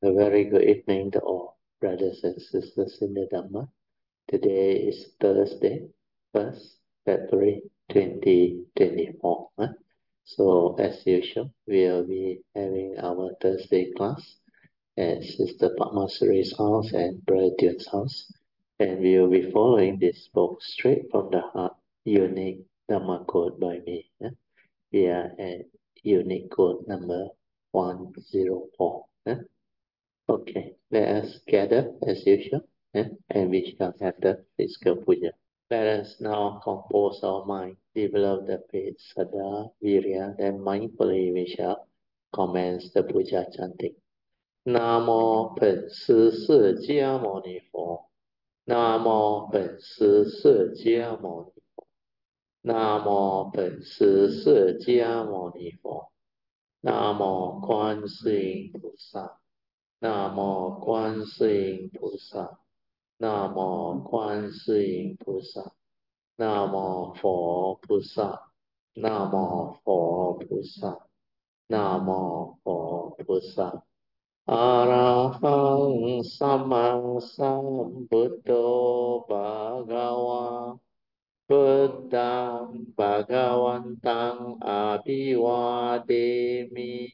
A very good evening to all brothers and sisters in the Dhamma. Today is Thursday, 1st February 2024. So as usual, we'll be having our Thursday class at Sister Padmasuri's house and Brother Dune's house. And we will be following this book straight from the heart, Unique Dhamma Code by me. We are at Unique Code number 104. Okay, let us gather as usual, and we shall have the physical puja. Let us now compose our mind, develop the faith, Saddha, Virya, then mindfully we shall commence the puja chanting. Namo 本师释迦牟尼佛，南无本师释迦牟尼佛，南无本师释迦牟尼佛，南无观世音菩萨。南无观世音菩萨，南无观世音菩萨，南无佛菩萨，南无佛菩萨，南无佛菩萨。阿拉汉萨玛萨布多巴嘎瓦，布达巴嘎วันตังอาภิวาเทมิ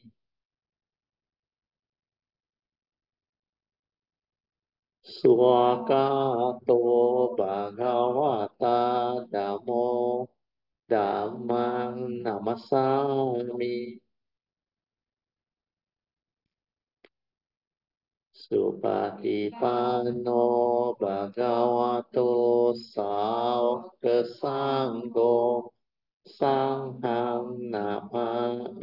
สุวากาโตภะคะวะตาธัมโมธัมมังนัมมัสสามิสุปฏิปันโนภะคะวะโตสาวกสังโฆสังฆังนามามิ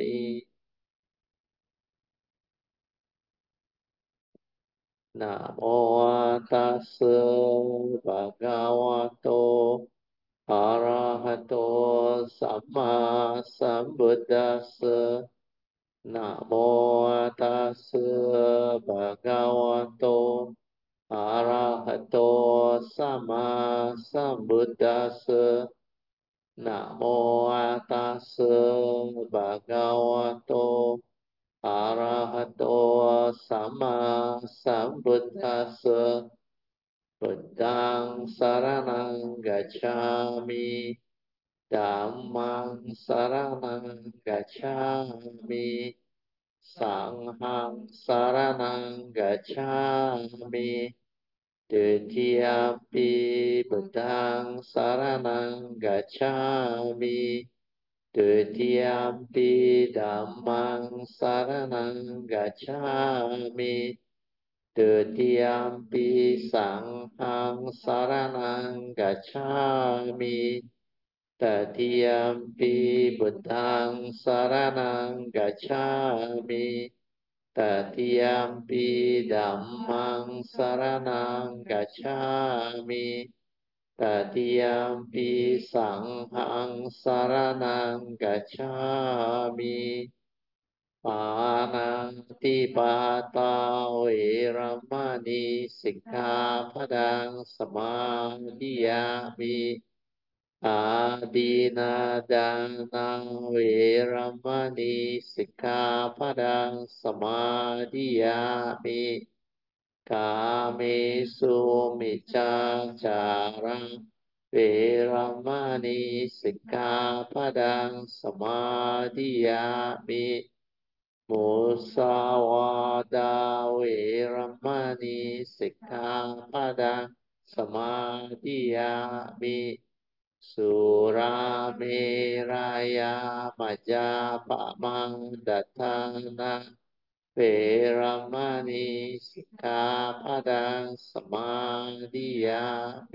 นะโมตัสสะภะคะวะโตอะระหะโตสัมมาสัมพุทธัสสะนะโมตัสสะภะคะวะโตอะระหะโตสัมมาสัมพุทธัสสะนะโมตัสสะภะคะวะโตอะระหะโตสัมมาสัมพุทธัสสะ พุทธังสรณังกัจฉามิธัมมังสรณังกัจฉามิสังฆังสรณังกัจฉามิตุติยมปิพุทธังสรณังกัจฉามิตุติยมปิธัมมังสรณังกัจฉามิ ตุติยมปิสังฆังสรณังกัจฉามิตติยมปิพุทธังสรณังกัจฉามิตติยมปิธัมมังสรณังกัจฉามิตติยมปิสังฆังสรณังกัจฉามิ ปานาติปาตาเวรมณีสิกขาปดังสมาธิยามิอาดีนาดานาเวรมณีสิกขาปดังสมาธิยามิกาเมสุมิจฉาจาระเวรมณีสิกขาปดังสมาธิยามิ มุสาวาทาเวรมณีสิกขาปดังสมาธิยามิสุราเมรยามัจจาปมังดัฏฐานาเวรมณีสิกขาปดังสมาธิยามิ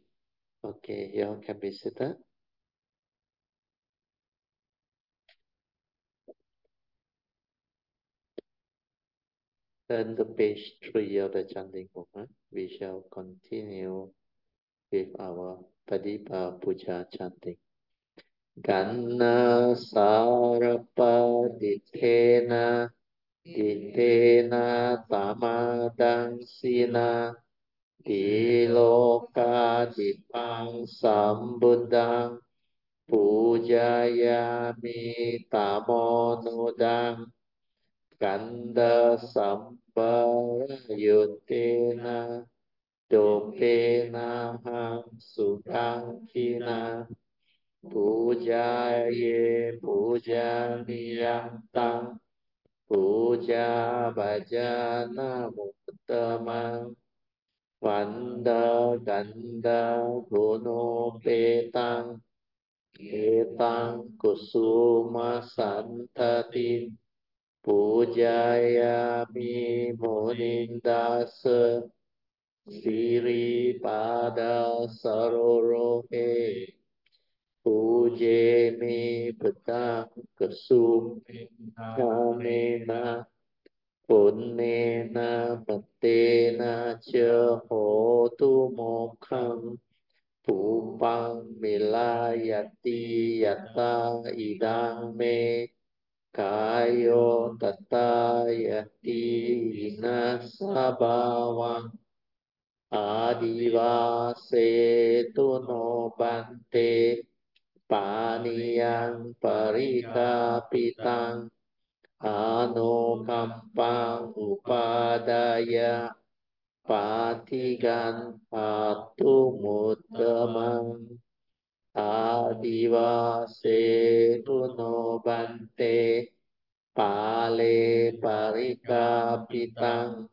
Okay, you all can be seated. Turn to page 3 of the chanting book. We shall continue with our Padipa Puja chanting. Ganna Sarapadittena Dittena Tamadansina Diloka Dipang Sambuddhang Pujayami Tamonudang Ganda Parayuttena Dopena Ham Sutankina Pujaye Pujaniyam Tang Puja Bhajana Muttamang Vanda Ganda Guno Petang Etang Kusuma Santati Pujayami Munindasa Siri Pada Sarorohe Puje Mi Petang Kesum Kamena Punnena Matena Cha Hotu Mokham Pupang Milayati Yata Idang Me Kayo Tata Yati Nasabawang Adivase Tu No Bante Paniyang Parikapitang Anukampang Upadaya Patigan Atumuttamang Adivase Tuno Bante Pale Parikapitang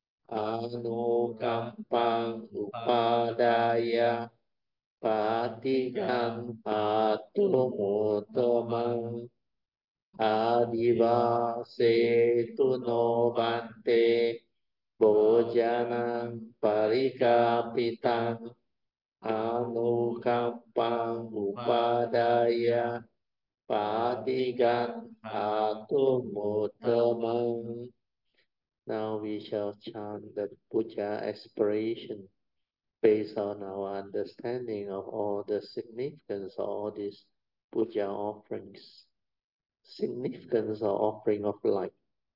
Anukampang Upadaya Patigan Atumuttamang Adivase Tuno Bante Bojanang Parikapitang Anukampang Upadaya Patigan Atumuttamang. Now we shall chant the puja aspiration based on our understanding of all the significance of all these puja offerings. Significance of offering of light.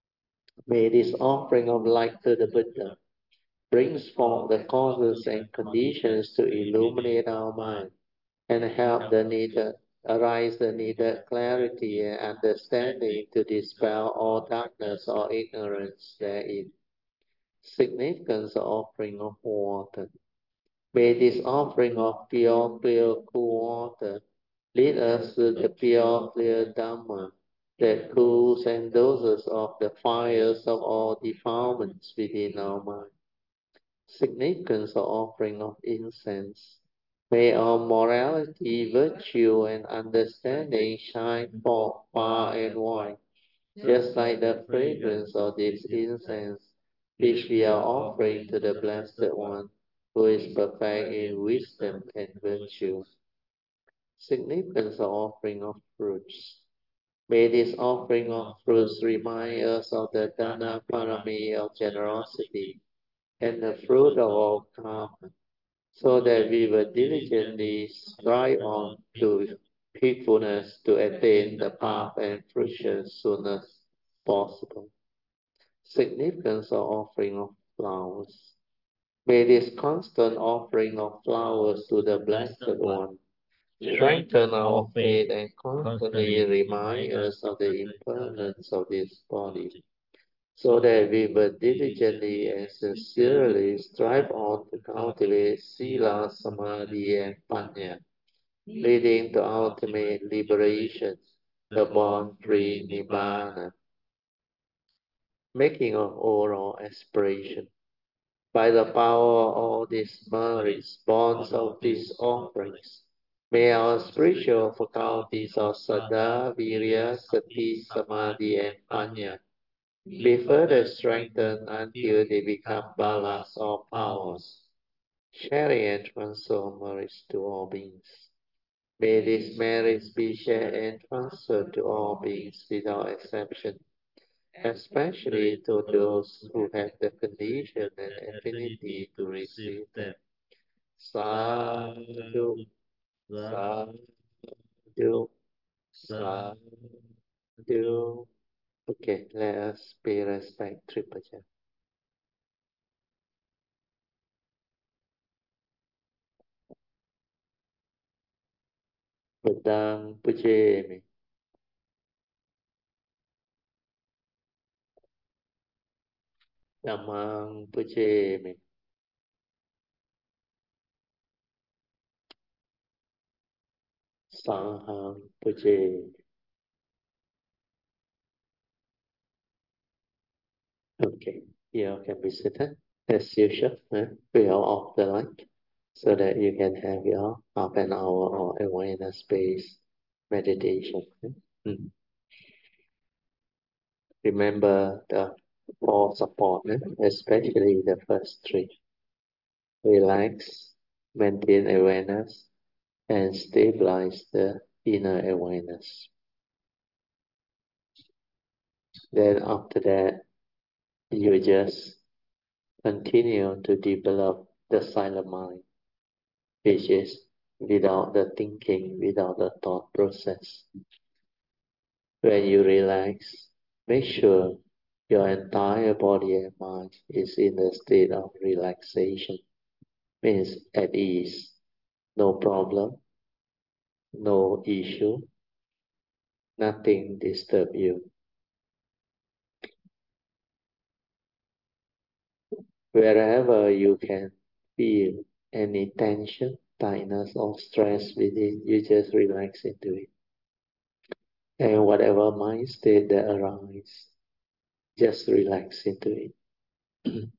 May this offering of light to the Buddha brings forth the causes and conditions to illuminate our mind and help the needed arise the needed clarity and understanding to dispel all darkness or ignorance therein. Significance of offering of water. May this offering of pure, clear, cool water lead us to the pure, clear Dhamma that cools and doses off the fires of all defilements within our mind. Significance of offering of incense. May our morality, virtue, and understanding shine forth far and wide, just like the fragrance of this incense, which we are offering to the Blessed One, who is perfect in wisdom and virtue. Significance of offering of fruits. May this offering of fruits remind us of the Dana Parami of generosity and the fruit of all karma, so that we will diligently strive on to peacefulness to attain the path and fruition soon as possible. Significance of offering of flowers. May this constant offering of flowers to the Blessed One strengthen our faith and constantly remind us of the impermanence of this body, so that we will diligently and sincerely strive on to cultivate Sila, Samadhi, and Panya, leading to ultimate liberation, the born-free Nibbana. Making of oral aspiration. By the power of all these merits, bonds of these offerings, may our spiritual faculties of Saddha, Virya, Sati, Samadhi, and Panya be further strengthened until they become balas or powers, sharing and transfer merits to all beings. May these merits be shared and transferred to all beings without exception, especially to those who have the condition and affinity to receive them. Sadhu, sadhu, sadhu. Okay, let us pay respect Tripaja. Bedang Pujemi. Dhammang Puchemi. Sanghang Puchemi. Okay, you can be seated as usual. We are off the light so that you can have your half an hour or awareness-based meditation. Mm. Remember the four support, especially the first three. Relax, maintain awareness, and stabilize the inner awareness. Then after that, you just continue to develop the silent mind, which is without the thinking, without the thought process. When you relax, make sure your entire body and mind is in a state of relaxation, means at ease, no problem, no issue, nothing disturb you. Wherever you can feel any tension, tightness, or stress within, you just relax into it. And whatever mind state that arises, just relax into it.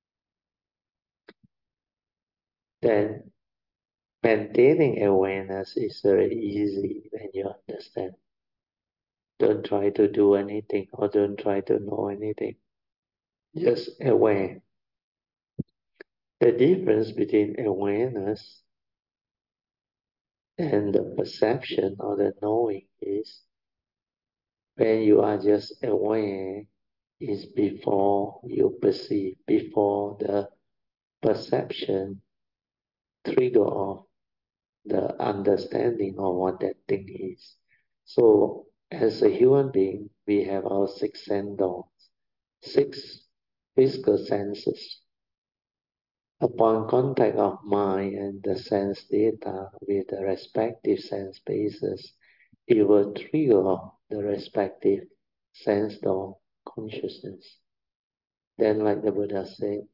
Then maintaining awareness is very easy when you understand. Don't try to do anything or don't try to know anything. Just aware. The difference between awareness and the perception or the knowing is when you are just aware is before you perceive, before the perception trigger off the understanding of what that thing is. So as a human being, we have our six sense doors, six physical senses. Upon contact of mind and the sense data with the respective sense bases, it will trigger off the respective sense door consciousness. Then, like the Buddha said,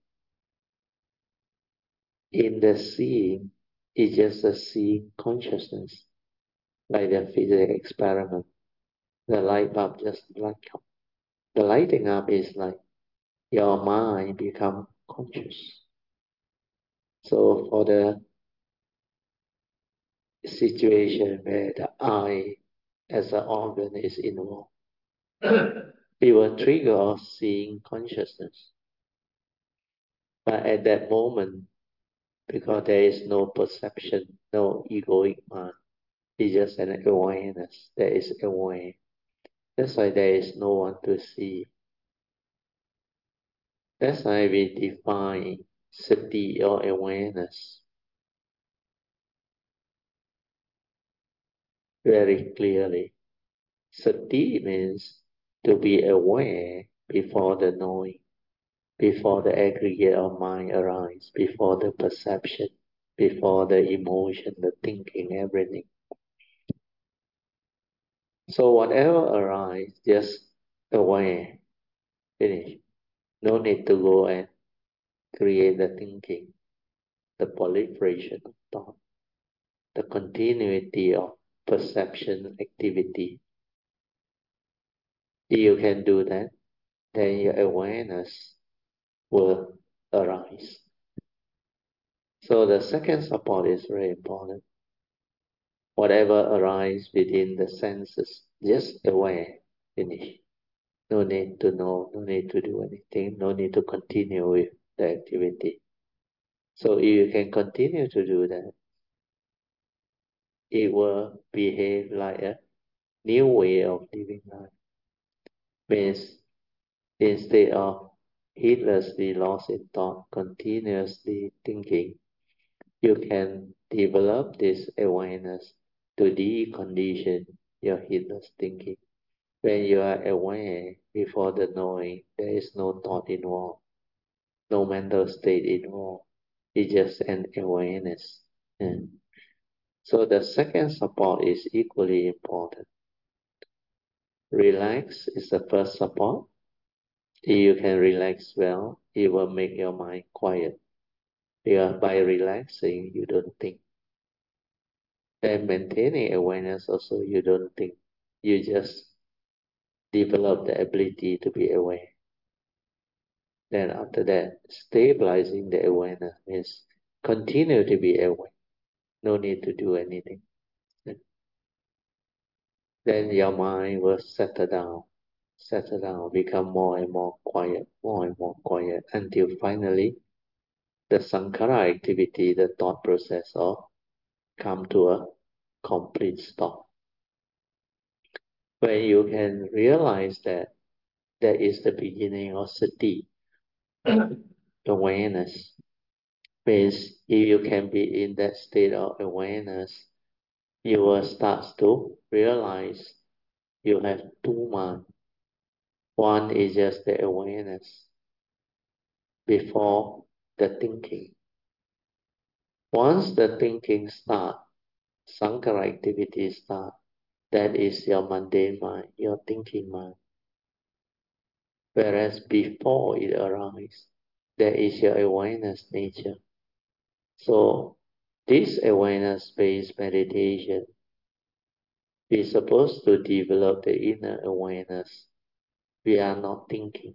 in the seeing, it's just a seeing consciousness, like the physics experiment. The light bulb just light up. The lighting up is like your mind become conscious. So for the situation where the eye as an organ is involved, it will trigger off seeing consciousness. But at that moment, because there is no perception, no egoic mind, it's just an awareness that is aware. That's why there is no one to see. That's why we define sati or awareness very clearly. Sati means to be aware before the knowing, before the aggregate of mind arises, before the perception, before the emotion, the thinking, everything. So whatever arises, just aware, finish. No need to go and create the thinking, the proliferation of thought, the continuity of perception activity. If you can do that, then your awareness will arise. So the second support is very important. Whatever arises within the senses, just aware, finish. No need to know, no need to do anything, no need to continue with the activity. So if you can continue to do that, it will behave like a new way of living life. Means instead of heedlessly lost in thought, continuously thinking, you can develop this awareness to decondition your heedless thinking. When you are aware before the knowing, there is no thought involved, no mental state involved. It's just an awareness. And so the second support is equally important. Relax is the first support. If you can relax well, it will make your mind quiet. Because by relaxing, you don't think. And maintaining awareness also, you don't think. You just develop the ability to be aware. Then after that, stabilizing the awareness means continue to be aware. No need to do anything. Then your mind will settle down, become more and more quiet, until finally the sankhara activity, the thought process, all come to a complete stop. When you can realize that that is the beginning of sati, awareness, means if you can be in that state of awareness, you will start to realize you have two minds. One is just the awareness before the thinking. Once the thinking starts, sankhara activity starts, that is your mundane mind, your thinking mind. Whereas before it arises, there is your awareness nature. So this awareness-based meditation is supposed to develop the inner awareness. We are not thinking.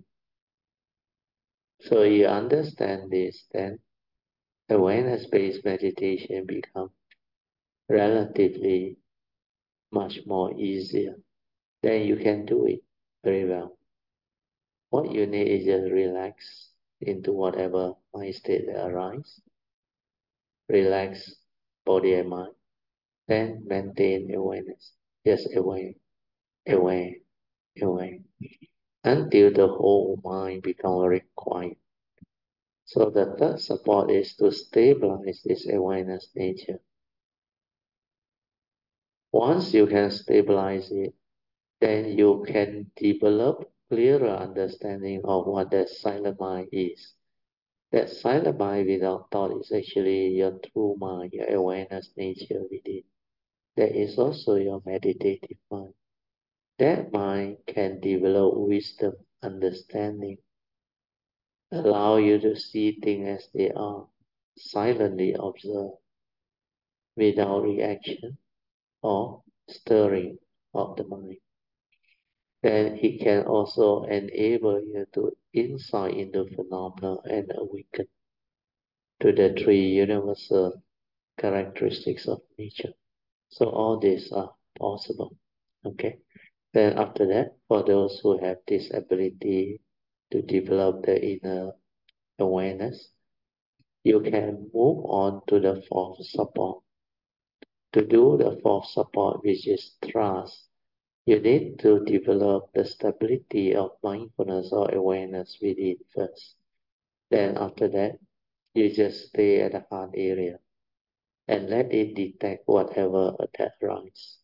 So you understand this, then awareness-based meditation becomes relatively much more easier. Then you can do it very well. What you need is just relax into whatever mind state that arises. Relax body and mind. Then maintain awareness. Just aware, aware. Until the whole mind becomes very quiet. So the third support is to stabilize this awareness nature. Once you can stabilize it, then you can develop clearer understanding of what that silent mind is. That silent mind without thought is actually your true mind, your awareness nature within. That is also your meditative mind. That mind can develop wisdom, understanding, allow you to see things as they are, silently observe, without reaction or stirring of the mind. Then it can also enable you to insight into phenomena and awaken to the three universal characteristics of nature. So all these are possible. Okay. Then after that, for those who have this ability to develop the inner awareness, you can move on to the fourth support. To do the fourth support, which is trust, you need to develop the stability of mindfulness or awareness within first. Then after that, you just stay at the heart area and let it detect whatever that arises.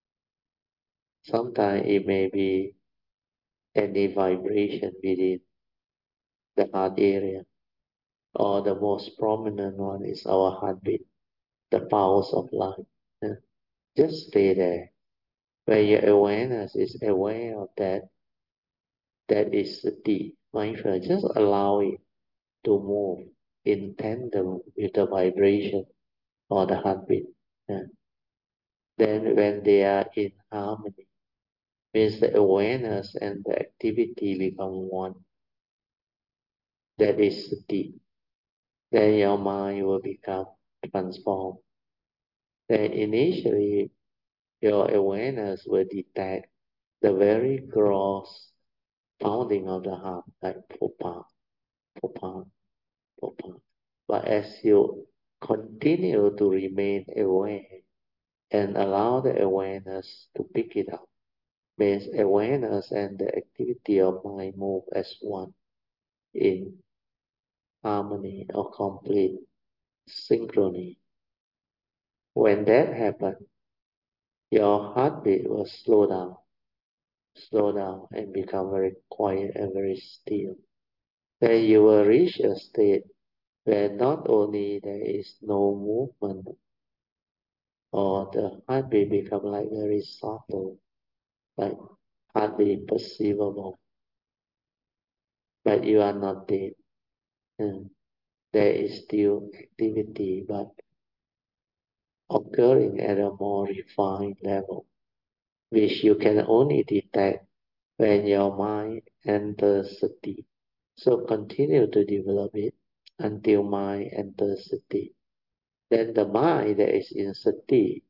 Sometimes it may be any vibration within the heart area, or the most prominent one is our heartbeat, the pulse of life. Yeah. Just stay there. Where your awareness is aware of that, that is the mindful. Just allow it to move in tandem with the vibration or the heartbeat. Yeah. Then when they are in harmony, means the awareness and the activity become one. That is sati. Then your mind will become transformed. Then initially your awareness will detect the very gross pounding of the heart, like popa, popa, popa. But as you continue to remain aware and allow the awareness to pick it up, means awareness and the activity of mind move as one in harmony or complete synchrony. When that happens, your heartbeat will slow down and become very quiet and very still. Then you will reach a state where not only there is no movement or the heartbeat become like very subtle, like hardly perceivable, but you are not dead. And there is still activity, but occurring at a more refined level, which you can only detect when your mind enters sati. So continue to develop it until mind enters sati. Then the mind that is in sati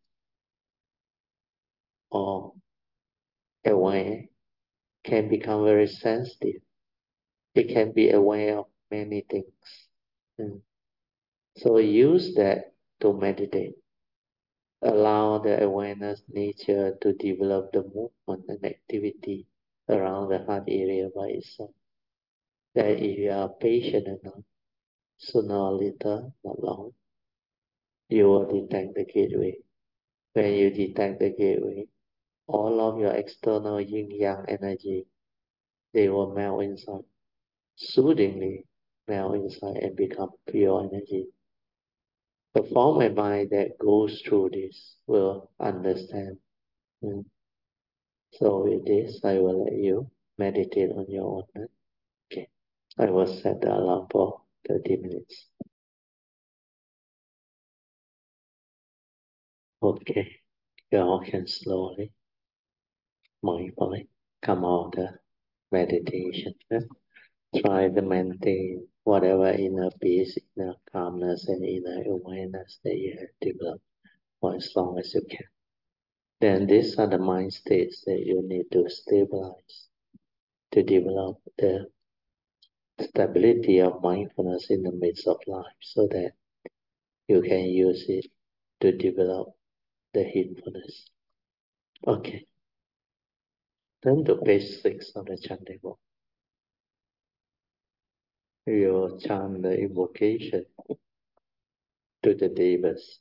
or aware can become very sensitive. It can be aware of many things. Mm. So use that to meditate. Allow the awareness nature to develop the movement and activity around the heart area by itself. That if you are patient enough, sooner or later, not long, you will detect the gateway. When you detect the gateway, all of your external yin yang energy, they will melt inside, soothingly melt inside and become pure energy. The form and mind that goes through this will understand. Mm. So with this, I will let you meditate on your own. Okay. I will set the alarm for 30 minutes. Okay. You all can slowly, mindfully come out of the meditation. Try to maintain whatever inner peace, inner calmness, and inner awareness that you have developed for as long as you can. Then these are the mind states that you need to stabilize to develop the stability of mindfulness in the midst of life so that you can use it to develop the heedfulness. Okay. Turn to page 6 of the chanting book. You will chant the invocation to the Devas.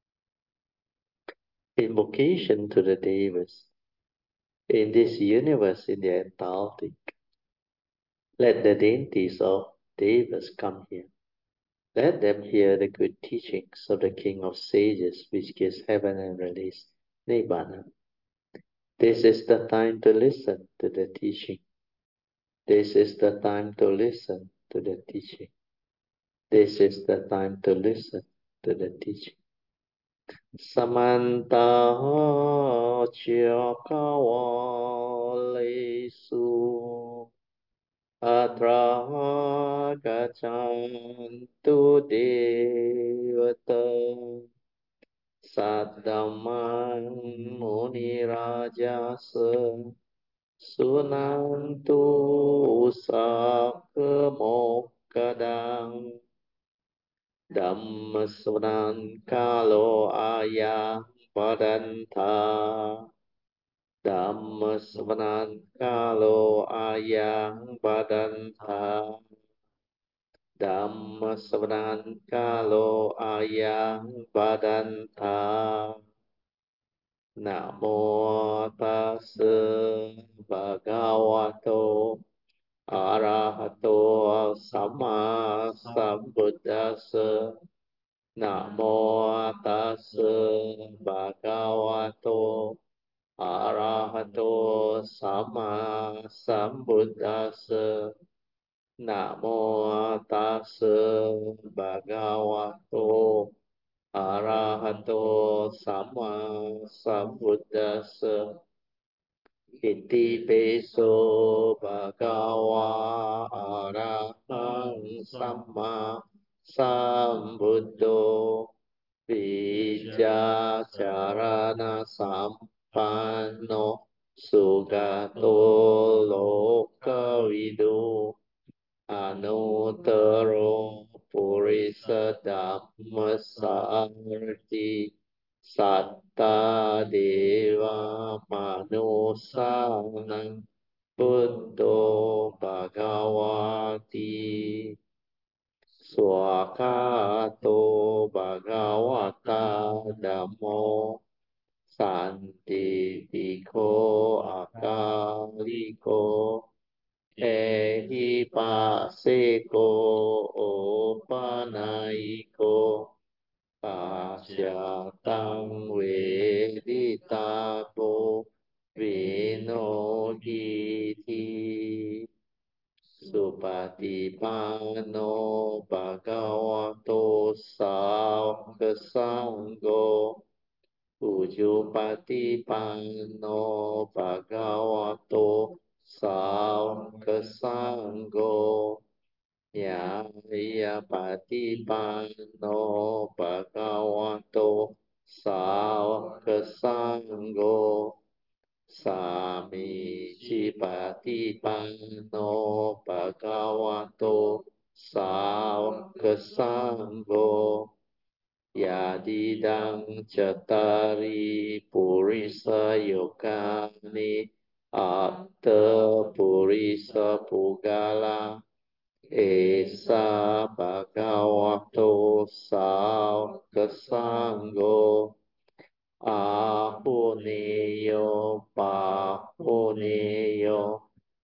Invocation to the Devas. In this universe, in the entirety, let the deities of Devas come here. Let them hear the good teachings of the King of Sages, which gives heaven and release Nibbana. This is the time to listen to the teaching. This is the time to listen to the teaching. This is the time to listen to the teaching. Samanta Chakawalesu Atra Gachantu Devata Saddaman Muni Rajasa Sunantu Usakemokadang Dhammasvanan Kalo Ayang Padanta Dhammasvanan Kalo Ayang Padanta Dhammasvanan Kalo Ayang Padanta Namo Tassa Bhagavato Arahato Sama Sambuddhassa Namo Tassa Bhagavato Arahato Sama Sambuddhassa Namo Tassa Bhagavato Arahato Sama Sambuddhassa Iti peso bhagava arahang samma sambuddho vijacarana sampanno sugato lokavidu anuttaro purisa dhammasarti Satta Deva Manusanang Buddho Bhagavati Swakato Bhagavata Dhammo Santi Piko Akaliko Ehipaseko Opanaiko Pasyatang Veditako Vinoditi Supati ปันโน bhagavato สาวก สังโฆ อุจุปฏิปันโน bhagavato สาวก สังโฆ ยะยะปฏิปันโน bhagavato สาวก สังโฆ สามีจิปฏิปันโน bhagavato สาวก สังโฆ ยะดิดังจตาริปุริสโยคานิ อัตตปุริสปุกาลา esa bhagavato สาวก สังโฆ ahuneyo pahuneyo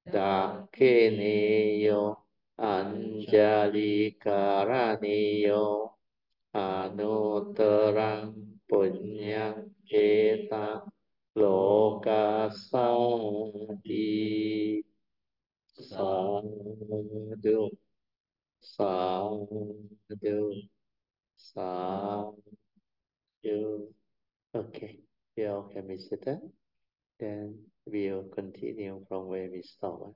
dakheneyo anjalikareneyo anutarang punyang eta lokasati sadhu sadhu sadhu. Okay, we all can be seated. Then we'll continue from where we stopped.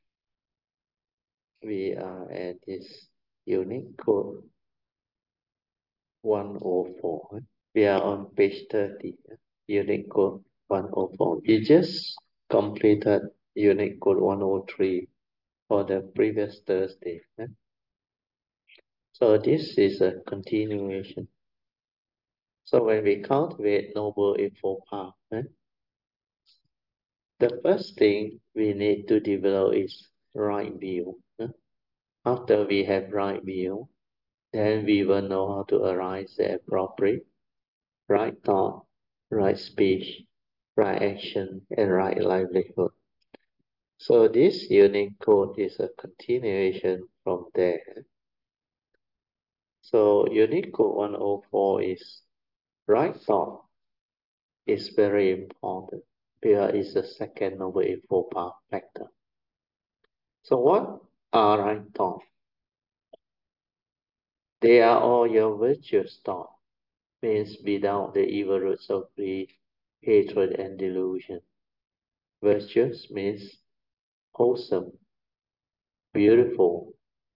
We are at this unique code 104. We are on page 30. Unique code 104. We just completed unique code 103 for the previous Thursday. So this is a continuation. So when we cultivate Noble Eightfold Path, the first thing we need to develop is right view. After we have right view, then we will know how to arise the appropriate right thought, right speech, right action, and right livelihood. So this unique code is a continuation from there. So unique code 104 is right thought is very important because it's the second Noble Eightfold Path factor. So what are right thoughts? They are all your virtuous thoughts, means without the evil roots of greed, hatred, and delusion. Virtuous means wholesome, beautiful,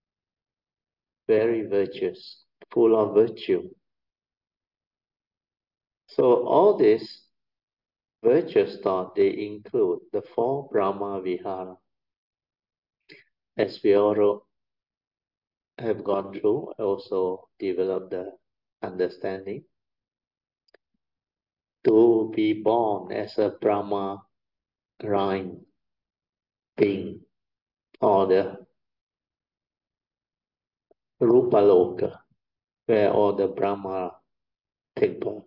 very virtuous, full of virtue. So all these virtuous thoughts, they include the four Brahma Vihara. As we all have gone through, also developed the understanding. To be born as a Brahma rhyme being, or the Rupaloka, where all the Brahma take birth.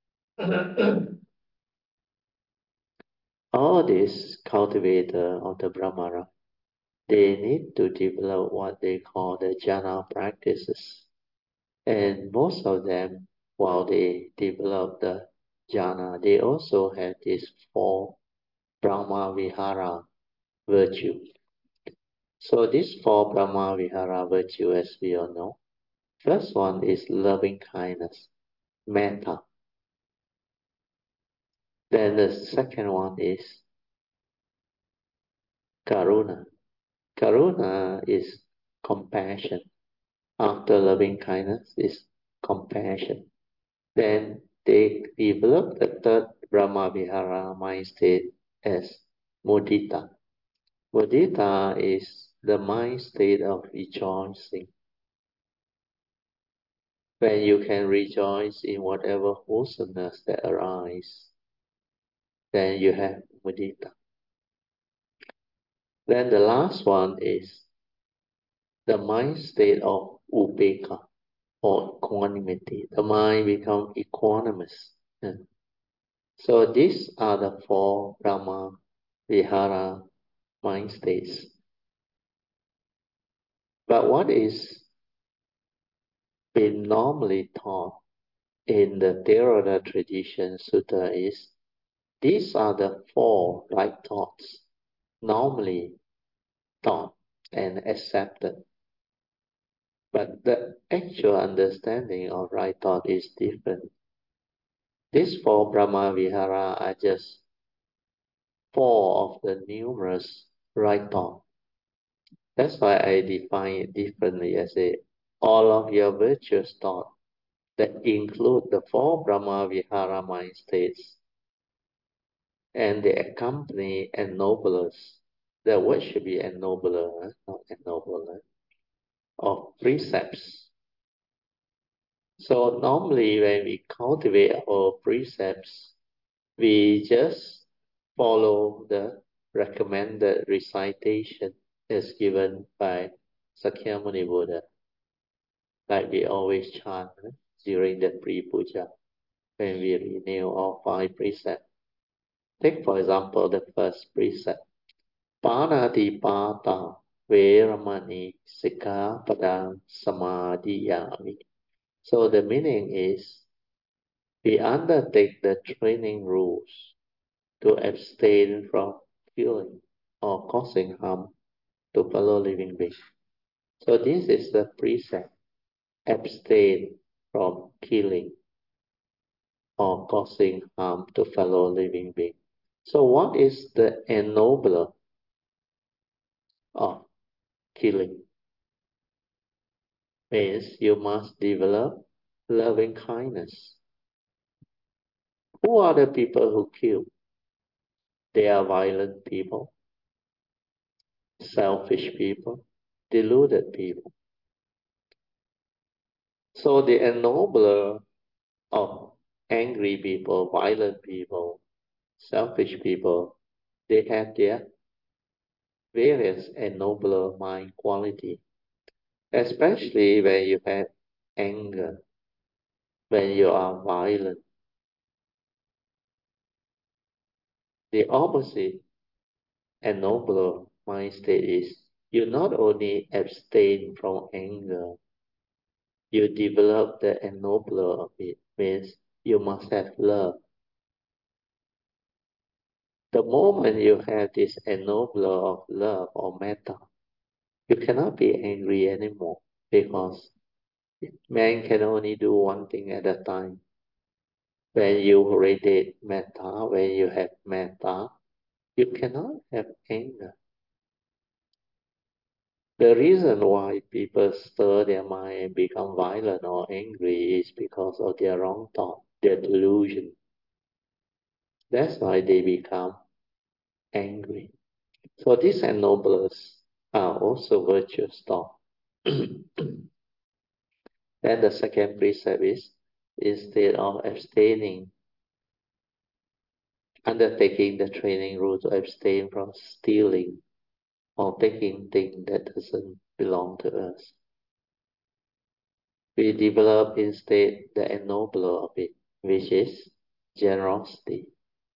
All these cultivators of the Brahmara, they need to develop what they call the jhana practices. And most of them, while they develop the jhana, they also have these four Brahma Vihara virtues. So these four Brahma Vihara virtues, as we all know, first one is loving kindness, metta. Then the second one is karuna. Karuna is compassion. After loving kindness is compassion. Then they develop the third Brahma Vihara mind state as mudita. Mudita is the mind state of rejoicing. When you can rejoice in whatever wholesomeness that arises, then you have mudita. Then the last one is the mind state of upekkha, or equanimity. The mind becomes equanimous. So these are the four Brahma Vihara mind states. But what is been normally taught in the Theravada tradition sutta is these are the four right thoughts normally taught and accepted. But the actual understanding of right thought is different. These four Brahma Vihara are just four of the numerous right thought. That's why I define it differently as all of your virtuous thought that include the four Brahma Vihara mind states and the accompany ennoblers. The word should be ennobler, not ennobler, of precepts. So normally when we cultivate our precepts, we just follow the recommended recitation as given by Sakyamuni Buddha, like we always chant during the pre-puja when we renew all five precepts. Take for example the first precept, Panatipata Veramani Sikkhapadang Samadhiyami. So the meaning is we undertake the training rules to abstain from killing or causing harm to fellow living beings. So this is the precept, abstain from killing or causing harm to fellow living beings. So what is the ennobler of killing? Means you must develop loving kindness. Who are the people who kill? They are violent people, selfish people, deluded people. So the ennobler of angry people, violent people, selfish people, they have their various ennobler mind quality, especially when you have anger, when you are violent. The opposite ennobler mind state is you not only abstain from anger, you develop the ennobler of it, means you must have love. The moment you have this ennobler of love or metta, you cannot be angry anymore because man can only do one thing at a time. When you radiate metta, when you have metta, you cannot have anger. The reason why people stir their mind and become violent or angry is because of their wrong thought, their delusion. That's why they become angry. So these ennoblers are also virtuous thought. Then the second precept is instead of abstaining, undertaking the training rule to abstain from stealing or taking things that doesn't belong to us. We develop instead the ennobler of it, which is generosity.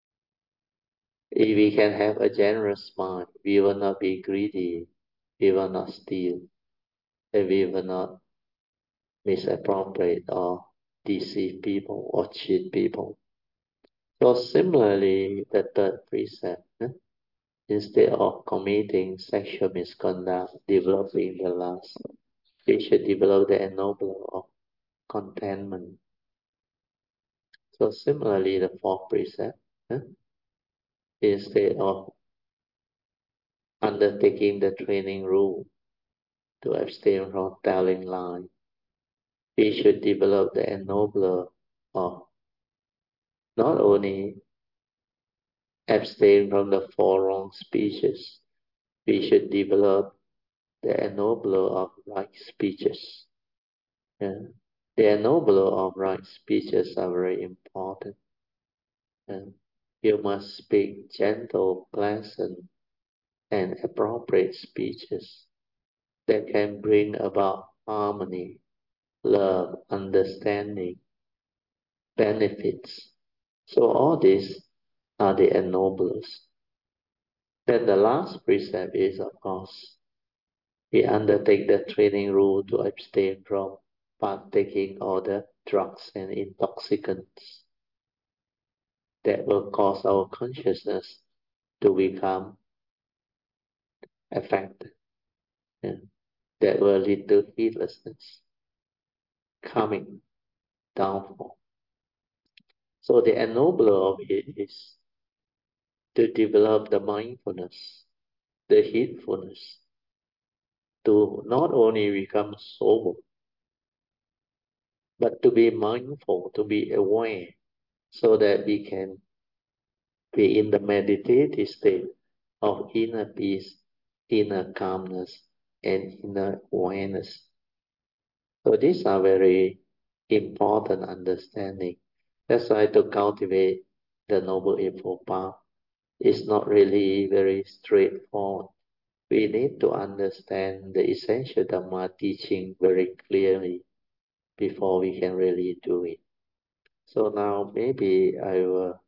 If we can have a generous mind, we will not be greedy, we will not steal, and we will not misappropriate or deceive people or cheat people. So similarly, the third precept, instead of committing sexual misconduct, developing the lust, we should develop the ennobler of contentment. So similarly, the fourth precept, instead of undertaking the training rule to abstain from telling lies, we should develop the ennobler of not only abstain from the four wrong speeches, we should develop the ennobler of right speeches. Yeah. The ennobler of right speeches are very important. And you must speak gentle, pleasant, and appropriate speeches that can bring about harmony, love, understanding, benefits. So all these are the ennoblers. Then the last precept is, of course, we undertake the training rule to abstain from partaking all the drugs and intoxicants that will cause our consciousness to become affected. Yeah. that will lead to heedlessness, coming downfall. So the ennobler of it is to develop the mindfulness, the heedfulness, to not only become sober, but to be mindful, to be aware, so that we can be in the meditative state of inner peace, inner calmness, and inner awareness. So these are very important understanding. That's why to cultivate the Noble Eightfold Path is not really very straightforward. We need to understand the essential Dhamma teaching very clearly before we can really do it. So now maybe I will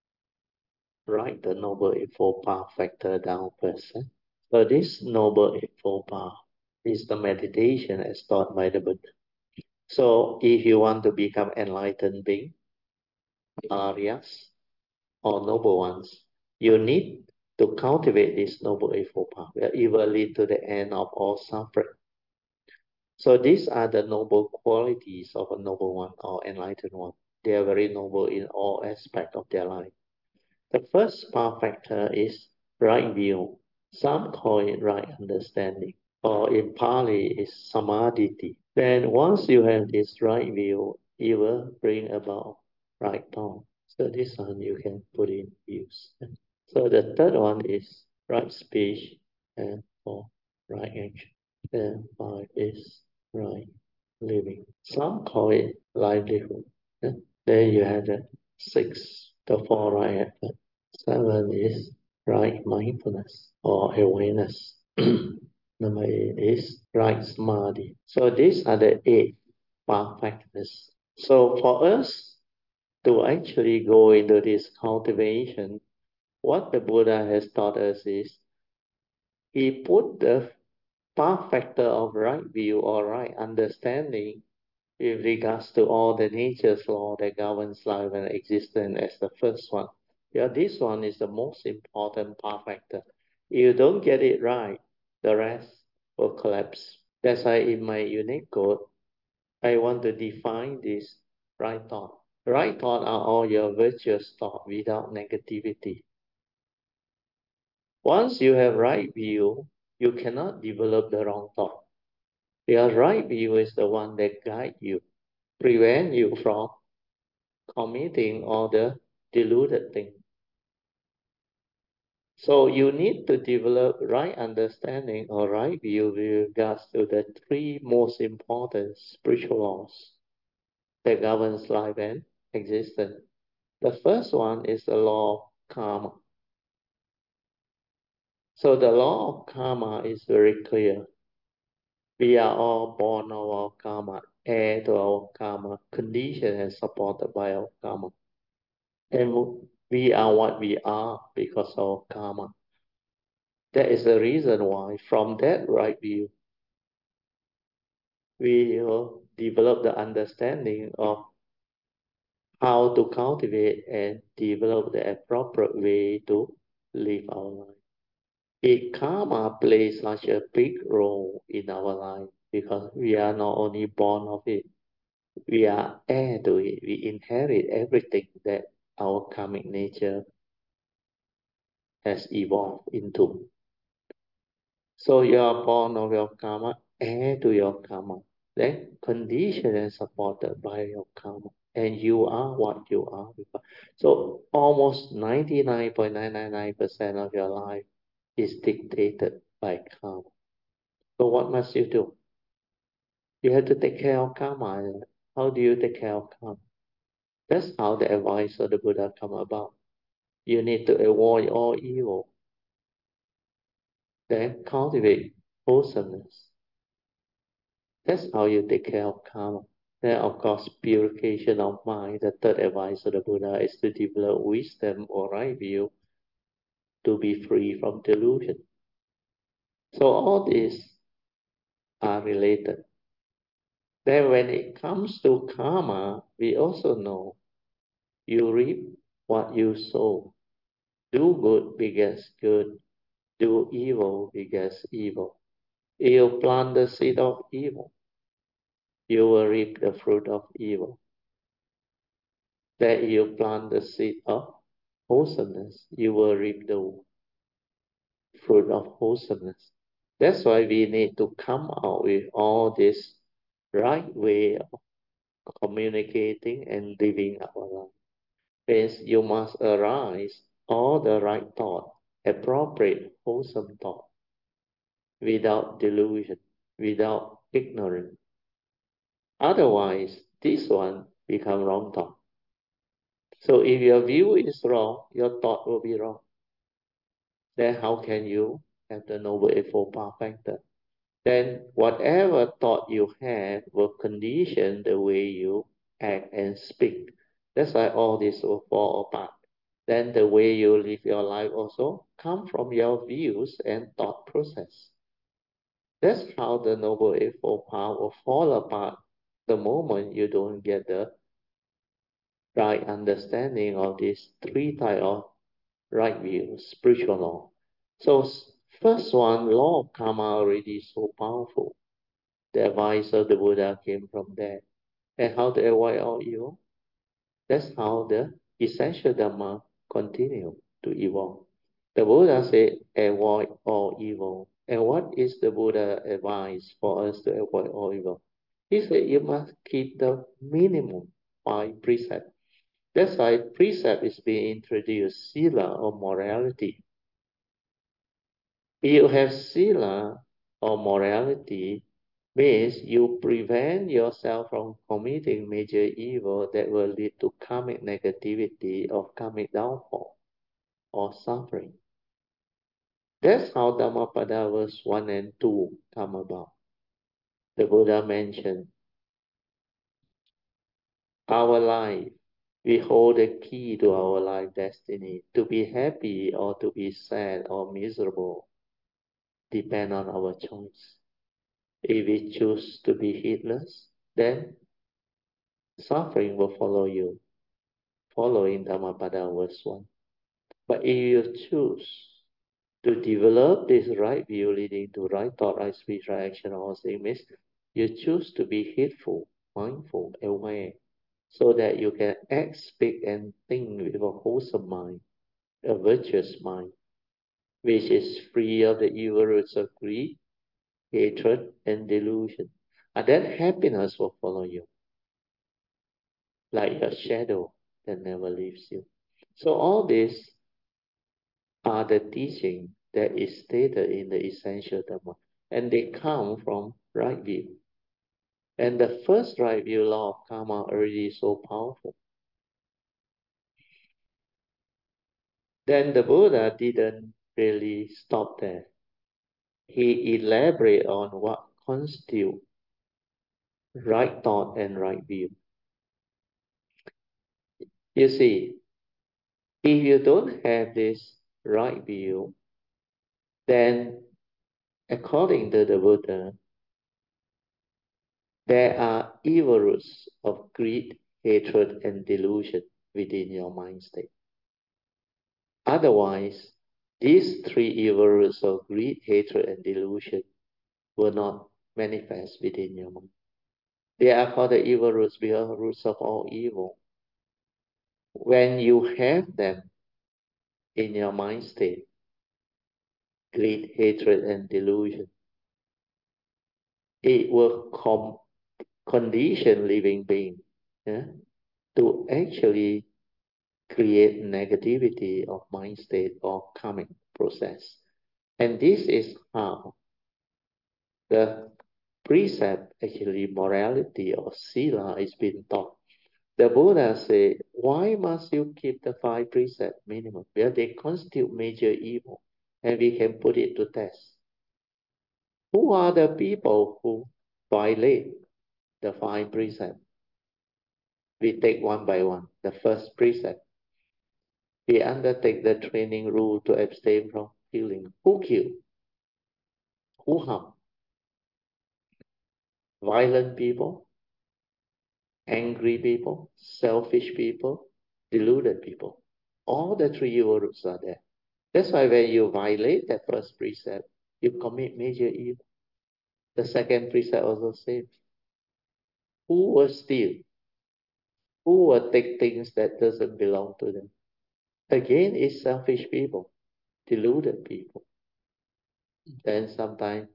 write the Noble Eightfold Path factor down first. So this Noble Eightfold Path is the meditation as taught by the Buddha. So if you want to become enlightened being, Aryas, or noble ones, you need to cultivate this Noble Eightfold Path, where it will lead to the end of all suffering. So these are the noble qualities of a noble one or enlightened one. They are very noble in all aspects of their life. The first path factor is right view. Some call it right understanding, or in Pali is samadhi. Then once you have this right view, it will bring about right thought. So this one you can put in use. So the third one is right speech, and four, right action. Then five is right living. Some call it livelihood. Yeah. Then you have the six, the four right effort. Seven is right mindfulness or awareness. Number eight is right samadhi. So these are the eight path factors. So for us to actually go into this cultivation, what the Buddha has taught us is he put the path factor of right view or right understanding with regards to all the nature's law that governs life and existence as the first one. Yeah, this one is the most important path factor. If you don't get it right, the rest will collapse. That's why in my unique code, I want to define this right thought. Right thought are all your virtuous thought without negativity. Once you have right view, you cannot develop the wrong thought. Because right view is the one that guides you, prevent you from committing all the deluded thing. So you need to develop right understanding or right view with regards to the three most important spiritual laws that governs life and existence. The first one is the law of karma. So the law of karma is very clear. We are all born of our karma, heir to our karma, conditioned and supported by our karma. And we are what we are because of our karma. That is the reason why, from that right view, we will develop the understanding of how to cultivate and develop the appropriate way to live our life. If karma plays such a big role in our life because we are not only born of it, we are heir to it. We inherit everything that our karmic nature has evolved into. So you are born of your karma, heir to your karma, then conditioned and supported by your karma. And you are what you are. So almost 99.999% of your life is dictated by karma. So what must you do? You have to take care of karma. How do you take care of karma? That's how the advice of the Buddha come about. You need to avoid all evil. Then cultivate wholesomeness. That's how you take care of karma. Then, of course, purification of mind. The third advice of the Buddha is to develop wisdom or right view to be free from delusion. So all these are related. Then when it comes to karma, we also know you reap what you sow. Do good begets good. Do evil begets evil. You plant the seed of evil, you will reap the fruit of evil. That you plant the seed of wholesomeness, you will reap the fruit of wholesomeness. That's why we need to come out with all this right way of communicating and living our life. Means you must arise all the right thought, appropriate, wholesome thought, without delusion, without ignorance. Otherwise, this one become wrong thought. So if your view is wrong, your thought will be wrong. Then how can you have the Noble Eightfold Path factor? Then whatever thought you have will condition the way you act and speak. That's why all this will fall apart. Then the way you live your life also come from your views and thought process. That's how the Noble Eightfold Path will fall apart the moment you don't get the right understanding of these three types of right view, spiritual law. So first one, law of karma already so powerful. The advice of the Buddha came from there. And how to avoid all evil? That's how the essential Dhamma continue to evolve. The Buddha said, avoid all evil. And what is the Buddha advice for us to avoid all evil? He said you must keep the minimum 5 precepts. That's why precept is being introduced, sila or morality. You have sila or morality means you prevent yourself from committing major evil that will lead to karmic negativity or karmic downfall or suffering. That's how Dhammapada verse 1 and 2 come about. The Buddha mentioned our life. We hold the key to our life destiny. To be happy or to be sad or miserable depend on our choice. If we choose to be heedless, then suffering will follow you, following Dhammapada verse 1. But if you choose to develop this right view leading to right thought, right speech, right action, all things, means you choose to be heedful, mindful, aware, so that you can act, speak, and think with a wholesome mind, a virtuous mind, which is free of the evil roots of greed, hatred, and delusion. And then happiness will follow you, like a shadow that never leaves you. So all these are the teaching that is stated in the essential Dhamma, and they come from right view. And the first right view law of karma already is so powerful. Then the Buddha didn't really stop there. He elaborated on what constitutes right thought and right view. You see, if you don't have this right view, then according to the Buddha, there are evil roots of greed, hatred, and delusion within your mind state. Otherwise, these three evil roots of greed, hatred, and delusion will not manifest within your mind. They are called the evil roots because roots of all evil. When you have them in your mind state, greed, hatred, and delusion, it will condition living being, yeah, to actually create negativity of mind state or karmic process. And this is how the precept, actually morality or sila, is being taught. The Buddha said, why must you keep the 5 precepts minimum? Well, they constitute major evil, and we can put it to test. Who are the people who violate the 5 precepts? We take one by one. The first precept, we undertake the training rule to abstain from killing. Who kill? Who harm? Violent people, angry people, selfish people, deluded people. All the 3 evil roots are there. That's why when you violate that first precept, you commit major evil. The second precept also says, who will steal? Who will take things that doesn't belong to them? Again, it's selfish people, deluded people, then sometimes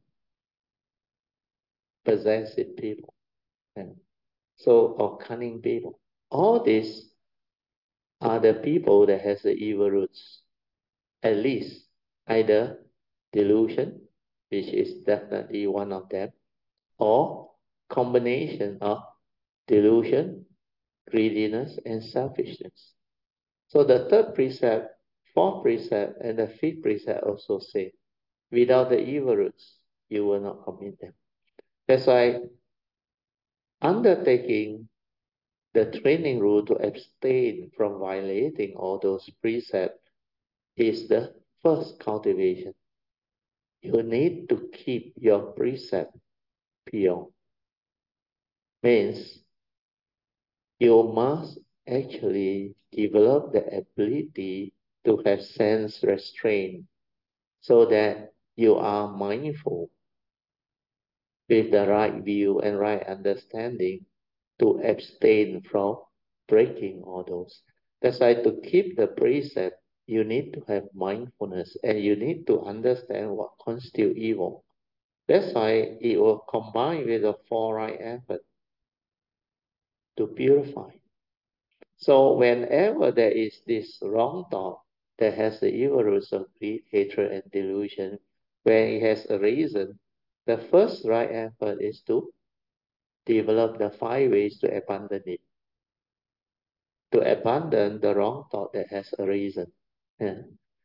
possessive people, and or cunning people. All these are the people that has the evil roots. At least either delusion, which is definitely one of them, or combination of delusion, greediness, and selfishness. So the third precept, fourth precept, and the fifth precept also say, without the evil roots, you will not commit them. That's why undertaking the training rule to abstain from violating all those precepts is the first cultivation. You need to keep your precept pure. Means you must actually develop the ability to have sense restraint so that you are mindful with the right view and right understanding to abstain from breaking all those. That's why to keep the precept, you need to have mindfulness and you need to understand what constitutes evil. That's why it will combine with the four right effort to purify. So whenever there is this wrong thought that has the evil roots of greed, hatred, and delusion, when it has arisen, the first right effort is to develop the 5 ways to abandon it, to abandon the wrong thought that has arisen. Yeah.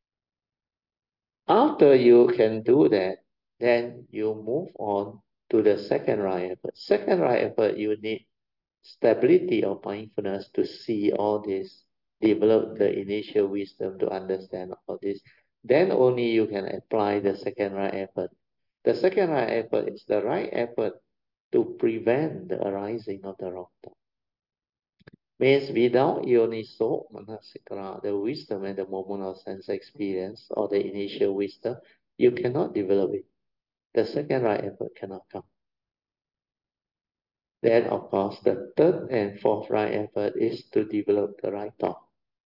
After you can do that, then you move on to the second right effort. Second right effort, you need stability of mindfulness to see all this, develop the initial wisdom to understand all this. Then only you can apply the second right effort. The second right effort is the right effort to prevent the arising of the wrong thought. Means without yoniso manasikara, the wisdom and the moment of sense experience or the initial wisdom, you cannot develop it. The second right effort cannot come. Then, of course, the third and fourth right effort is to develop the right thought.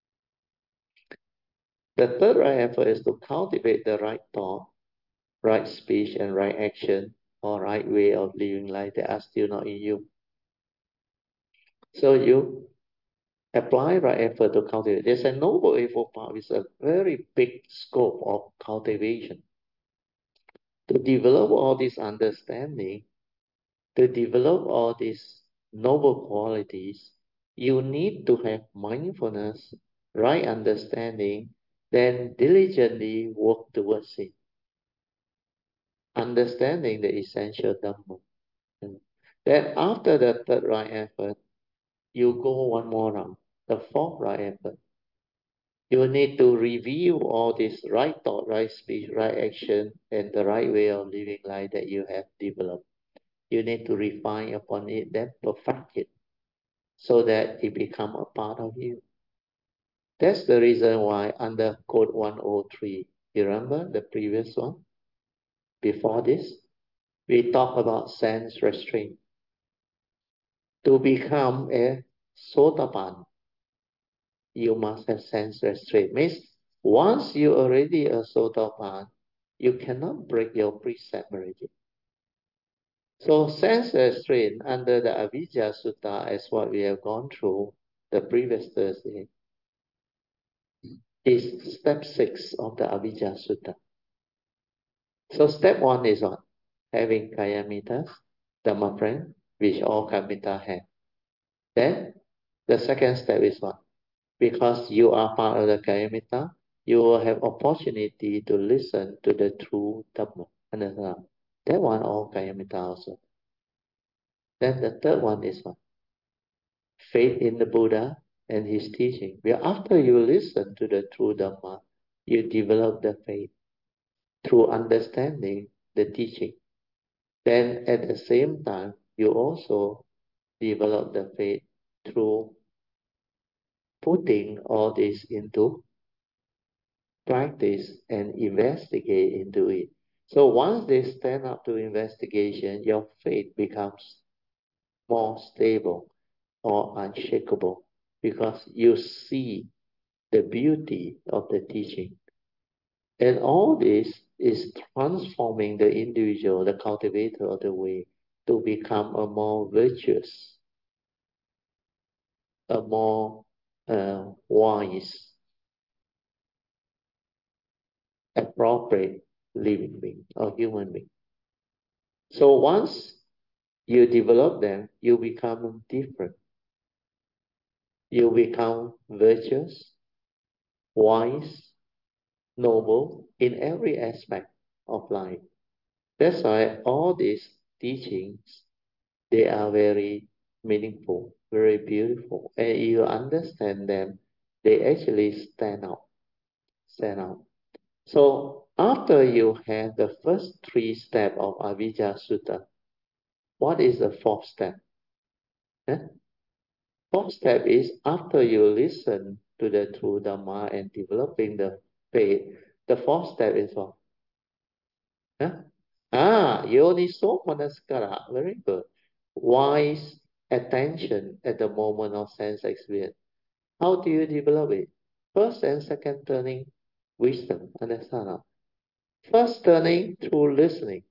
The third right effort is to cultivate the right thought, right speech, and right action, or right way of living life that are still not in you. So you apply right effort to cultivate. There's a noble eightfold path with a very big scope of cultivation. To develop all this understanding, to develop all these noble qualities, you need to have mindfulness, right understanding, then diligently work towards it. Understanding the essential Dhamma. Then after the third right effort, you go one more round, the fourth right effort. You need to review all this right thought, right speech, right action, and the right way of living life that you have developed. You need to refine upon it, then perfect it, so that it become a part of you. That's the reason why under Code 103, you remember the previous one? Before this, we talk about sense restraint. To become a Sotapan, you must have sense restraint. Means once you already a Sotapan, you cannot break your precept already. So sense restraint under the Avijja Sutta, as what we have gone through the previous Thursday, is step 6 of the Avijja Sutta. So step 1 is on having Kayamitas, Dhamma friend, which all Kamita have. Then the second step is what? Because you are part of the Kayamita, you will have opportunity to listen to the true Dhamma. Understand? That one all Kayamita also. Then the third one is what? Faith in the Buddha and his teaching. Well, after you listen to the true Dhamma, you develop the faith through understanding the teaching. Then at the same time, you also develop the faith through putting all this into practice and investigate into it. So once they stand up to investigation, your faith becomes more stable or unshakable because you see the beauty of the teaching. And all this is transforming the individual, the cultivator of the way, to become a more virtuous, a more wise, appropriate living being or human being. So once you develop them, you become different. You become virtuous, wise, noble in every aspect of life. That's why all these teachings, they are very meaningful, very beautiful. And you understand them, they actually stand out, stand out. So after you have the first three steps of Avijja Sutta, what is the fourth step? Eh? Fourth step is after you listen to the true Dhamma and developing the faith, the fourth step is what? Huh? Yoniso manaskara. Very good. Wise attention at the moment of sense experience. How do you develop it? First and second turning, wisdom. Understand? Now? First turning through listening.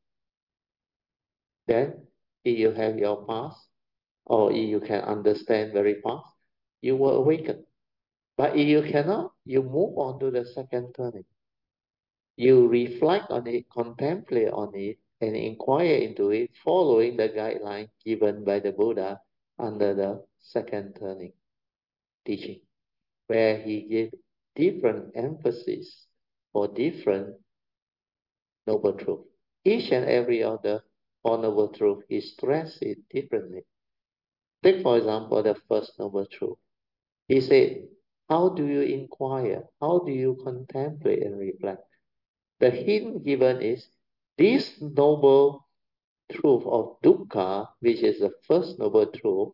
Then, if you have your past, or if you can understand very fast, you will awaken. But if you cannot, you move on to the second turning. You reflect on it, contemplate on it, and inquire into it, following the guideline given by the Buddha under the second turning teaching, where he gave different emphasis for different noble truth. Each and every other honorable truth, he stressed it differently. Take, for example, the first noble truth. He said, how do you inquire? How do you contemplate and reflect? The hint given is this noble truth of dukkha, which is the first noble truth,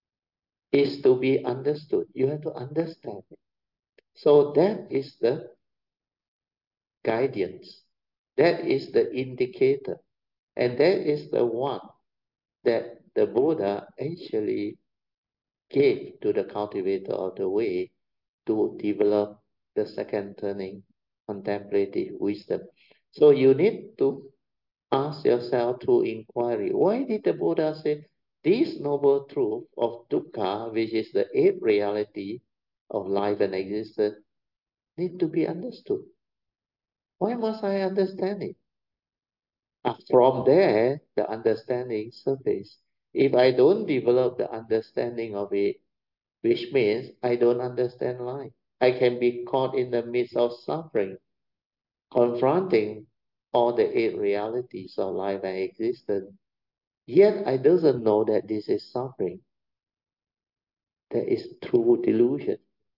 is to be understood. You have to understand it. So that is the guidance. That is the indicator. And that is the one that the Buddha actually gave to the cultivator of the way to develop the second turning contemplative wisdom. So you need to ask yourself through inquiry, why did the Buddha say this noble truth of dukkha, which is the eighth reality of life and existence, need to be understood? Why must I understand it? From there, the understanding surface. If I don't develop the understanding of it, which means I don't understand life, I can be caught in the midst of suffering, confronting all the eight realities of life and existence. Yet I doesn't know that this is suffering. That is true delusion.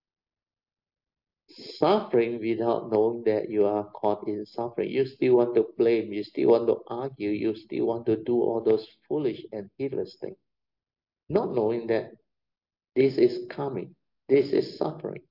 Suffering without knowing that you are caught in suffering. You still want to blame, you still want to argue, you still want to do all those foolish and heedless things. Not knowing that this is coming, this is suffering.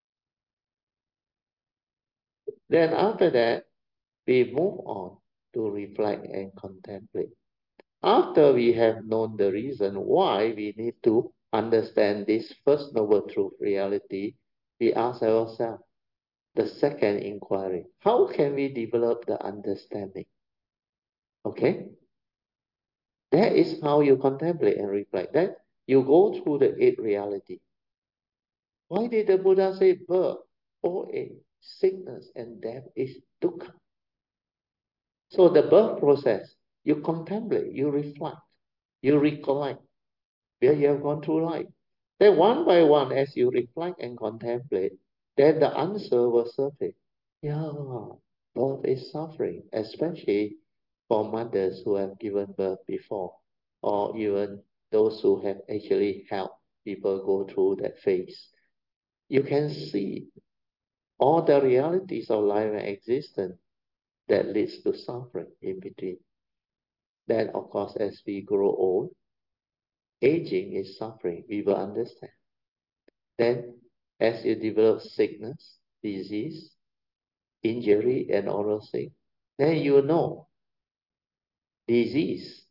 Then after that, we move on to reflect and contemplate. After we have known the reason why we need to understand this first noble truth reality, we ask ourselves the second inquiry. How can we develop the understanding? Okay? That is how you contemplate and reflect. That you go through the eight reality. Why did the Buddha say birth, old age, sickness, and death is dukkha? So the birth process, you contemplate, you reflect, you recollect where you have gone through life. Then one by one, as you reflect and contemplate, then the answer will surface. Yeah, birth is suffering, especially for mothers who have given birth before, or even those who have actually helped people go through that phase. You can see all the realities of life and existence that leads to suffering in between. Then, of course, as we grow old, aging is suffering. We will understand. Then, as you develop sickness, disease, injury, and all those things, then you know disease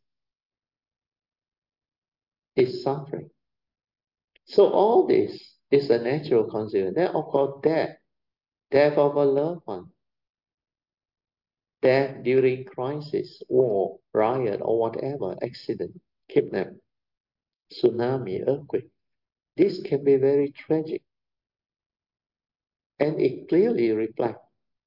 is suffering. So all this is a natural consequence. Then of course death of a loved one, death during crisis, war, riot, or whatever, accident, kidnap, tsunami, earthquake. This can be very tragic, and it clearly reflects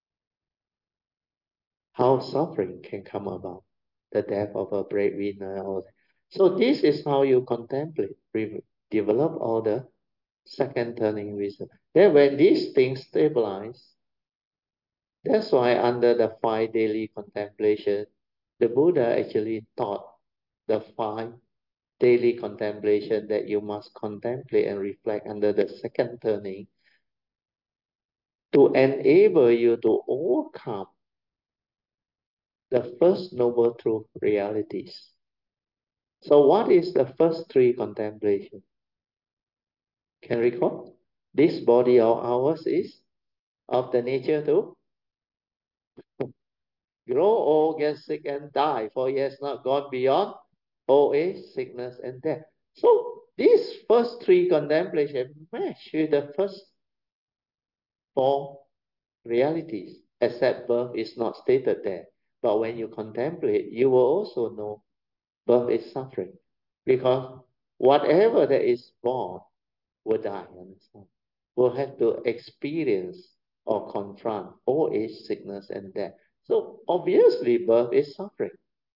how suffering can come about. The death of a breadwinner. So this is how you contemplate, develop all the second turning wisdom. Then when these things stabilize, that's why under the 5 daily contemplation, the Buddha actually taught the 5 daily contemplation that you must contemplate and reflect under the second turning to enable you to overcome the first noble truth realities. So what is the first 3 contemplation? Can recall? This body of ours is of the nature to grow old, get sick, and die, for he has not gone beyond old age, sickness, and death. So these first 3 contemplations match with the first 4 realities, except birth is not stated there. But when you contemplate, you will also know birth is suffering. Because whatever that is born will die, understand? Will have to experience or confront old age, sickness, and death. So obviously birth is suffering.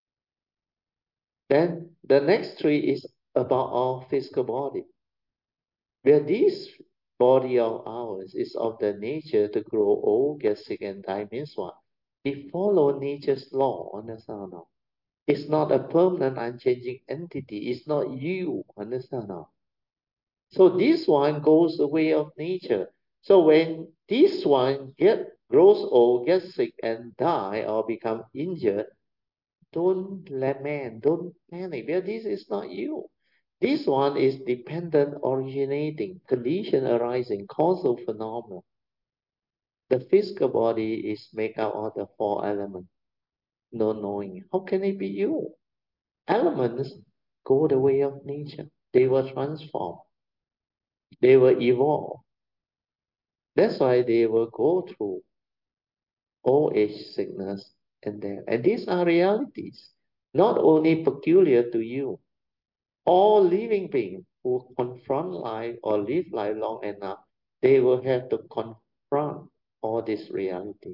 Then the next 3 is about our physical body. Where this body of ours is of the nature to grow old, get sick, and die means what? It follows nature's law, understand now? It's not a permanent, unchanging entity. It's not you, understand now? So this one goes the way of nature. So when this one grows old, gets sick, and die or become injured, don't lament, don't panic, because this is not you. This one is dependent, originating, condition arising, causal phenomenon. The physical body is made up of the 4 elements. No knowing. How can it be you? Elements go the way of nature. They will transform. They will evolve. That's why they will go through old age, sickness, and death. And these are realities, not only peculiar to you. All living beings who confront life or live life long enough, they will have to confront all this reality.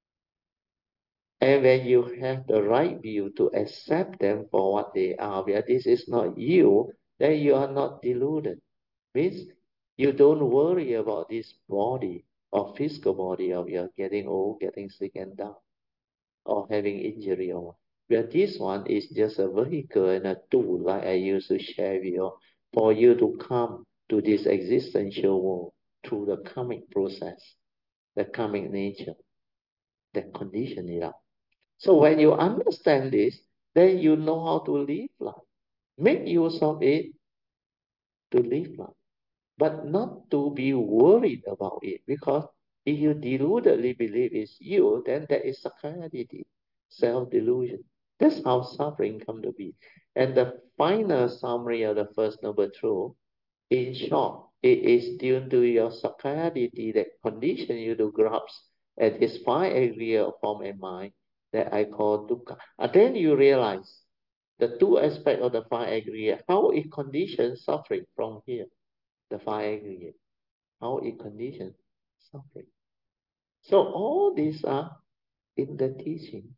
And when you have the right view to accept them for what they are, where this is not you, then you are not deluded. Means you don't worry about this body or physical body of your getting old, getting sick and die, or having injury or what. Where this one is just a vehicle and a tool, like I used to share with you, for you to come to this existential world through the karmic process, the karmic nature that condition it up. So when you understand this, then you know how to live life. Make use of it to live life, but not to be worried about it. Because if you deludedly believe it's you, then that is sakkayaditthi, self-delusion. That's how suffering come to be. And the final summary of the first noble truth, in short, it is due to your sakkayaditthi that condition you to grasp at this 5 area of form and mind that I call dukkha. And then you realize the 2 aspects of the 5 aggregate, how it conditions suffering from here, the 5 aggregate, how it conditions suffering. So all these are in the teaching.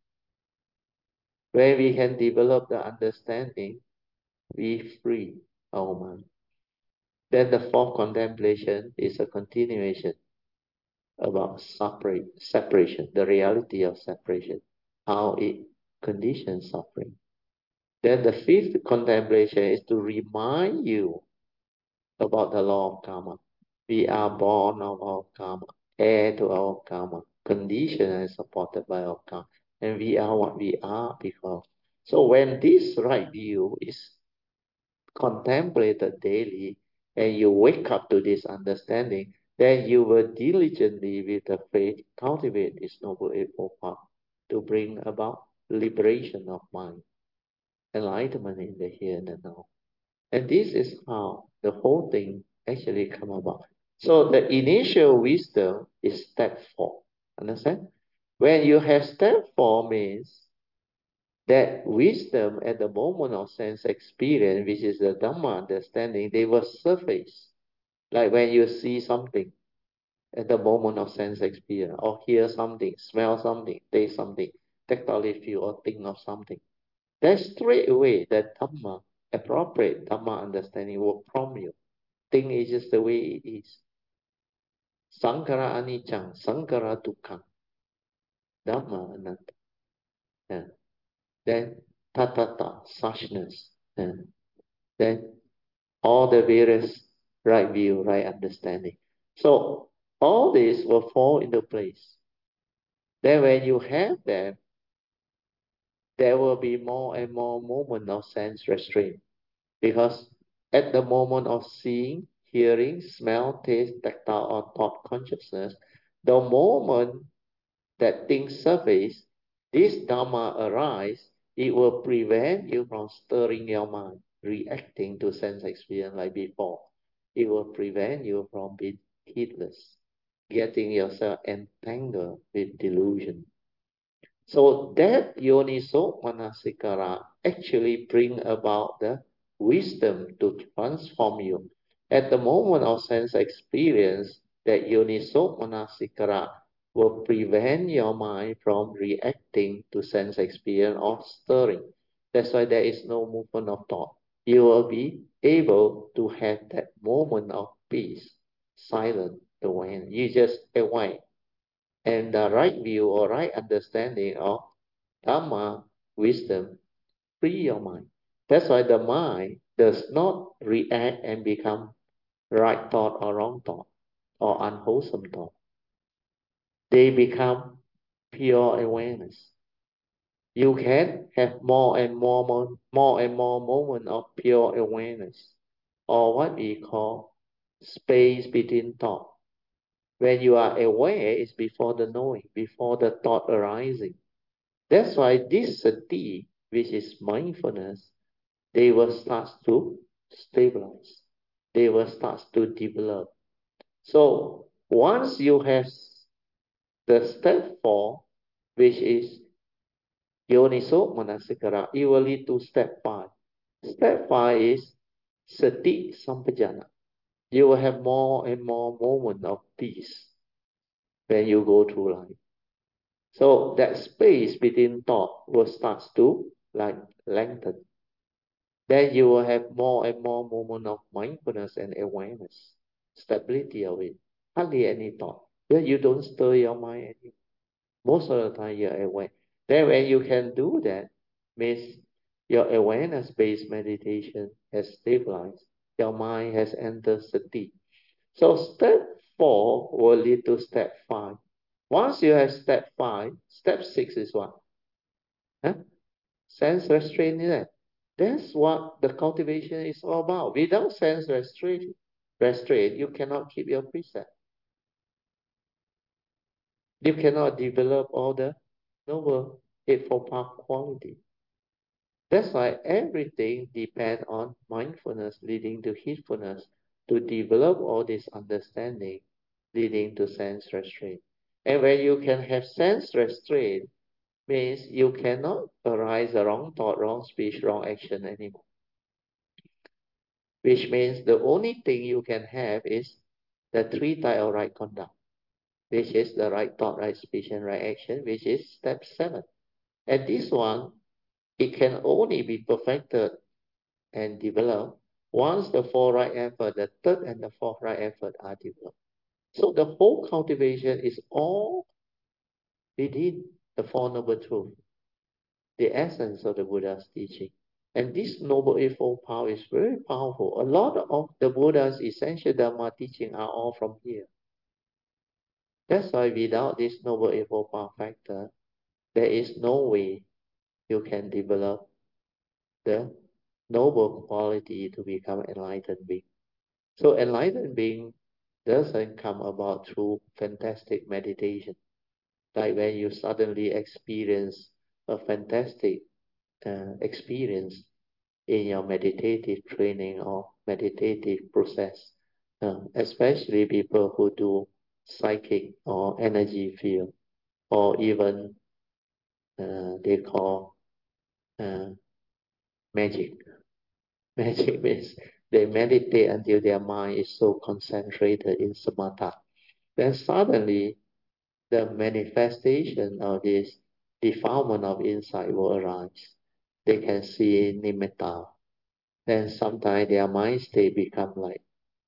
Where we can develop the understanding, we free our mind. Then the 4th contemplation is a continuation about separation, the reality of separation, how it conditions suffering. Then the 5th contemplation is to remind you about the law of karma. We are born of our karma, heir to our karma, conditioned and supported by our karma. And we are what we are because. So when this right view is contemplated daily and you wake up to this understanding, then you will diligently with the faith cultivate this noble eightfold path to bring about liberation of mind, enlightenment in the here and the now. And this is how the whole thing actually come about. So the initial wisdom is step 4. Understand? When you have step 4 means that wisdom at the moment of sense experience, which is the Dhamma understanding, they will surface. Like when you see something at the moment of sense experience, or hear something, smell something, taste something, tactile feel or think of something. Then straight away the Dhamma, appropriate Dhamma understanding will prompt you. Thing is just the way it is. Sankara anicca, sankara dukkha, Dhamma anatta. Yeah. Then tathata, suchness. Yeah. Then all the various right view, right understanding. So all this will fall into place. Then when you have them, there will be more and more moment of sense restraint. Because at the moment of seeing, hearing, smell, taste, tactile, or thought consciousness, the moment that things surface, this Dhamma arise, it will prevent you from stirring your mind, reacting to sense experience like before. It will prevent you from being heedless, getting yourself entangled with delusion. So that yoniso manasikara actually bring about the wisdom to transform you. At the moment of sense experience, that yoniso manasikara will prevent your mind from reacting to sense experience or stirring. That's why there is no movement of thought. You will be able to have that moment of peace, silent, awareness. You just awake and the right view or right understanding of Dhamma, wisdom, free your mind. That's why the mind does not react and become right thought or wrong thought or unwholesome thought. They become pure awareness. You can have more and more moment of pure awareness, or what we call space between thought. When you are aware, it's before the knowing, before the thought arising. That's why this sati, which is mindfulness, they will start to stabilize. They will start to develop. So once you have the step 4, which is yoniso manasikara, it will lead to step 5. Step 5 is sati sampajana. You will have more and more moment of peace when you go through life. So that space between thought will start to like lengthen. Then you will have more and more moment of mindfulness and awareness, stability of it. Hardly any thought. Then you don't stir your mind anymore. Most of the time you're aware. Then when you can do that, means your awareness-based meditation has stabilized. Your mind has entered sati. So step 4 will lead to step 5. Once you have step 5, step 6 is what? Huh? Sense restraint, is it? That's what the cultivation is all about. Without sense restraint, you cannot keep your precept. You cannot develop all the noble Eightfold Path quality. That's why everything depends on mindfulness leading to heedfulness to develop all this understanding leading to sense restraint. And when you can have sense restraint, means you cannot arise a wrong thought, wrong speech, wrong action anymore. Which means the only thing you can have is the 3 types of right conduct, which is the right thought, right speech, and right action, which is step 7. And this one, it can only be perfected and developed once the 4 right effort, the 3rd and the 4th right effort are developed. So the whole cultivation is all within the Four Noble Truths, the essence of the Buddha's teaching. And this Noble Eightfold Path is very powerful. A lot of the Buddha's essential Dhamma teaching are all from here. That's why without this Noble Eightfold Path factor, there is no way you can develop the noble quality to become enlightened being. So enlightened being doesn't come about through fantastic meditation. like when you suddenly experience a fantastic experience in your meditative training or meditative process, especially people who do psychic or energy field, or even they call uh, magic. Magic means they meditate until their mind is so concentrated in samatha. Then suddenly the manifestation of this defilement of insight will arise. They can see nimitta. Then sometimes their mind state become like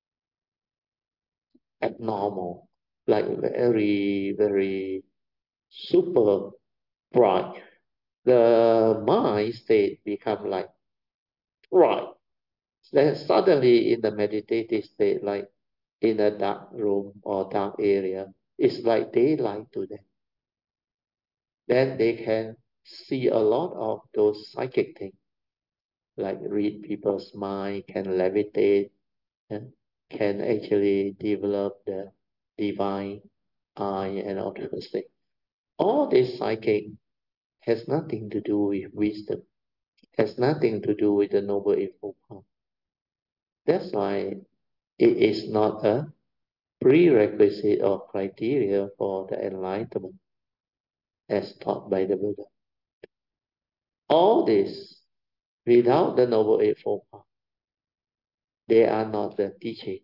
abnormal, like very, very super bright. The mind state become like bright. Then suddenly in the meditative state, like in a dark room or dark area, it's like daylight to them. Then they can see a lot of those psychic things, like read people's mind, can levitate, and can actually develop the divine eye and all those things. All this psychic has nothing to do with wisdom, has nothing to do with the Noble Eightfold Path. That's why it is not a prerequisite or criteria for the enlightenment as taught by the Buddha. All this, without the Noble Eightfold Path, they are not the teaching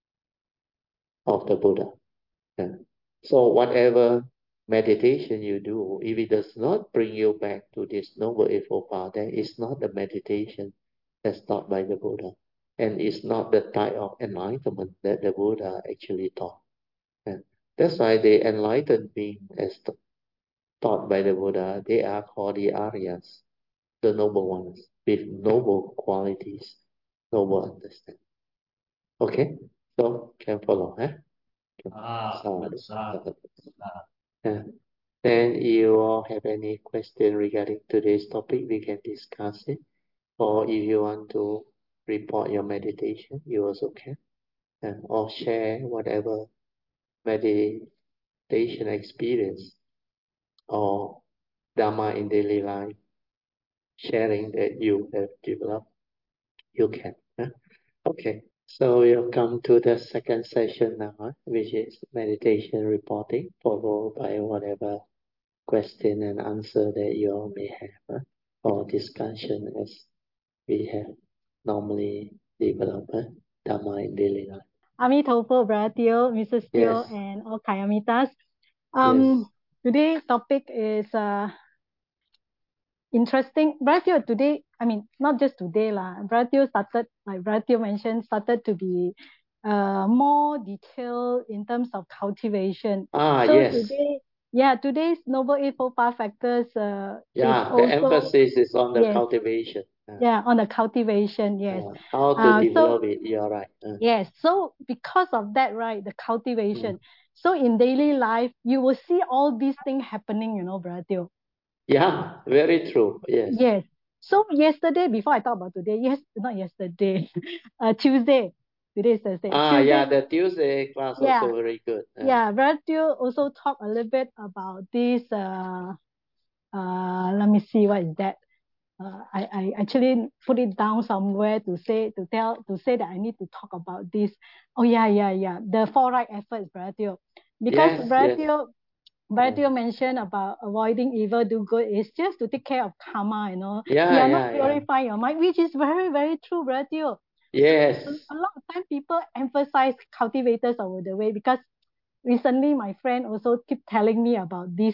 of the Buddha. Yeah. So whatever meditation you do, if it does not bring you back to this Noble Eightfold Path, then it's not the meditation that's taught by the Buddha. And it's not the type of enlightenment that the Buddha actually taught. And that's why the enlightened being as taught by the Buddha, they are called the Aryas, the noble ones, with noble qualities, noble understanding. Okay? So can follow, huh? Sadhu, sadhu. Yeah. Then you all have any question regarding today's topic, we can discuss it. Or if you want to report your meditation, you also can. Or share whatever meditation experience or Dharma in daily life, sharing that you have developed, you can. Okay, so we'll come to the second session now, which is meditation reporting, followed by whatever question and answer that you all may have, or discussion as we have normally developed, Dharma in daily life. Amitabha, Brother Teo, Mrs. Teo, Yes, and all Kayamitas. yes. Today's topic is interesting. Brother Teo today, I mean, not just today lah. Brother Teo started, like Brother Teo mentioned, started to be more detailed in terms of cultivation. So Yes. today, yeah, today's Noble Eightfold Path Factors is Yeah, the also, emphasis is on the yes, cultivation. yeah, on the cultivation, yes. How to So develop it, you're right. yes, so because of that, right, the Mm. cultivation. So in daily life, you will see all these things happening, Brother Teo. Yeah, very true. Yes. Yes. So yesterday, before I talk about today, yes, not yesterday, Tuesday. Today is Thursday. Yeah, Tuesday, the Tuesday class yeah, also very good. yeah. Brother Teo also talk a little bit about this. Let me see what is that. I actually put it down somewhere to say that I need to talk about this. Oh yeah. The four right efforts, Brother Teo. Because Yes, yes. Brother Uh, Teo mentioned about avoiding evil, do good is just to take care of karma, You yeah, are not yeah, yeah. purifying your mind, which is very, very true, Brother Teo. Yes. A lot of time people emphasize cultivators over the way because recently my friend also keep telling me about this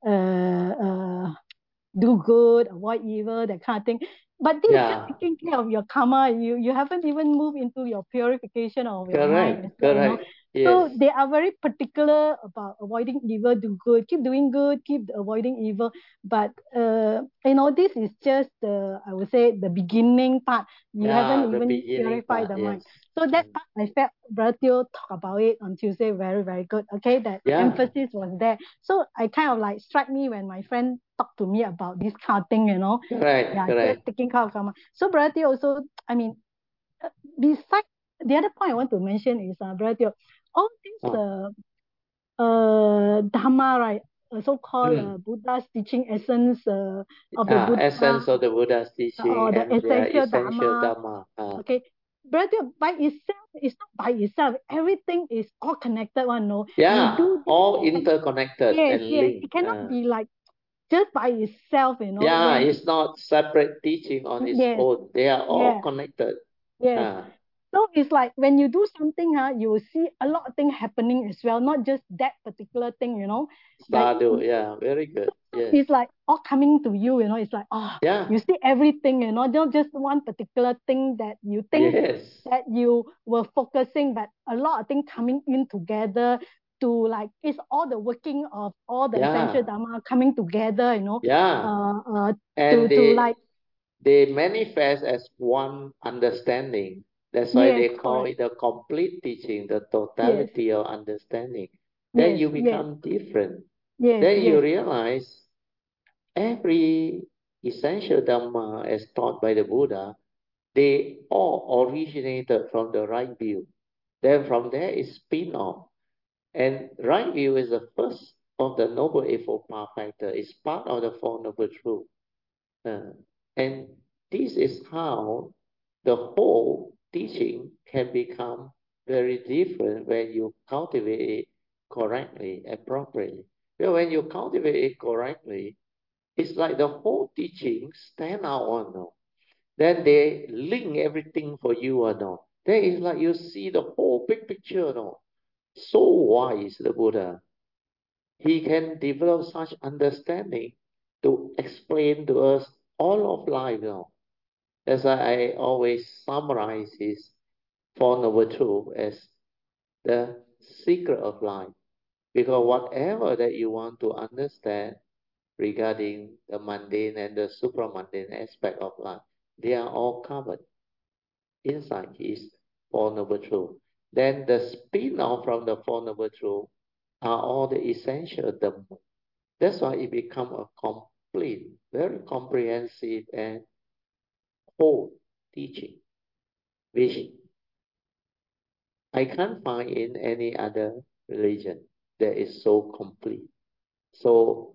do good, avoid evil, that kind of thing. But this is just Yeah. taking care of your karma. You haven't even moved into your purification of your mind as Correct. well. Correct. Yes. So they are very particular about avoiding evil, do good, keep doing good, keep avoiding evil. But this is just I would say the beginning part. You haven't Yeah, the even beginning purified part. the mind. Yes. So that Mm. part I felt Brother Teo talk about it on Tuesday very, very good. Okay, that Yeah. emphasis was there. So I kind of like struck me when my friend talked to me about this kind of thing. Correct. Yeah, just Correct. taking care of karma. So Brother Teo also, I mean, besides the other point I want to mention is Brother Teo, all this Ah, Dhamma, right? so-called Mm. Buddha's teaching essence of the Buddha, Essence of the Buddha's teaching or the and their essential essential Dharma. Dhamma. Okay, brother, by itself, it's not by itself. Everything is all connected one, no? You Yeah, do this, all and interconnected yes, and yes, it linked. cannot be like just by itself, Yeah, when, it's not separate teaching on its yes, own. They are all yes, connected. yes. Uh, So it's like when you do something, you will see a lot of things happening as well, not just that particular thing. Like, Sadhu, yeah, very good. so Yes. it's like all coming to you. It's like, Yeah, you see everything, not just one particular thing that you think yes. that you were focusing, but a lot of things coming in together to, like, it's all the working of all the essential Yeah, Dharma coming together, yeah. uh, uh, And to like, they manifest as one understanding. That's why yes, they call correct. it a complete teaching, the Yes, totality of understanding. Then yes, you yes, become different. yes, Then you yes, realize every essential Dhamma as taught by the Buddha, they all originated from the right view. Then from there is spin-off. And right view is the first of the Noble Eightfold Path factor. It's part of the Four Noble Truths. Uh, and this is how the whole teaching can become very different when you cultivate it correctly and properly. Well, when you cultivate it correctly, it's like the whole teaching stand out on no. Then they link everything for you or no. Then it's like you see the whole big picture no. So wise the Buddha. He can develop such understanding to explain to us all of life now. That's why I always summarize his Four Noble Truths as the secret of life. Because whatever that you want to understand regarding the mundane and the supramundane aspect of life, they are all covered inside his Four Noble Truths. Then the spin-off from the Four Noble Truths are all the essential Dhamma. That's why it become a complete, very comprehensive and whole teaching, which I can't find in any other religion that is so complete, so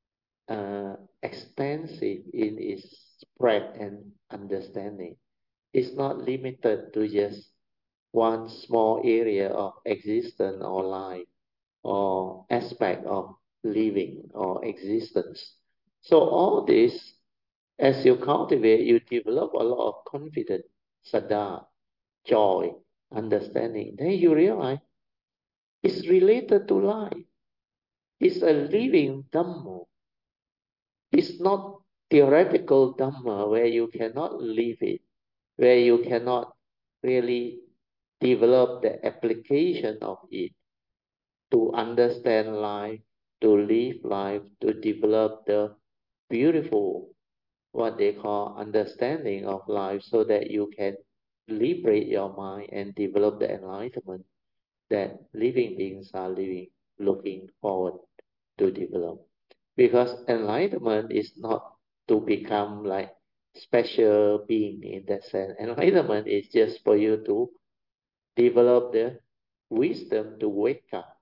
extensive in its spread and understanding. It's not limited to just one small area of existence or life or aspect of living or existence. So all this, as you cultivate, you develop a lot of confidence, saddha, joy, understanding. Then you realize it's related to life. It's a living Dhamma. It's not theoretical Dhamma where you cannot live it, where you cannot really develop the application of it to understand life, to live life, to develop the beautiful, what they call understanding of life, so that you can liberate your mind and develop the enlightenment that living beings are looking forward to develop. Because enlightenment is not to become like special being in that sense. Enlightenment is just for you to develop the wisdom to wake up,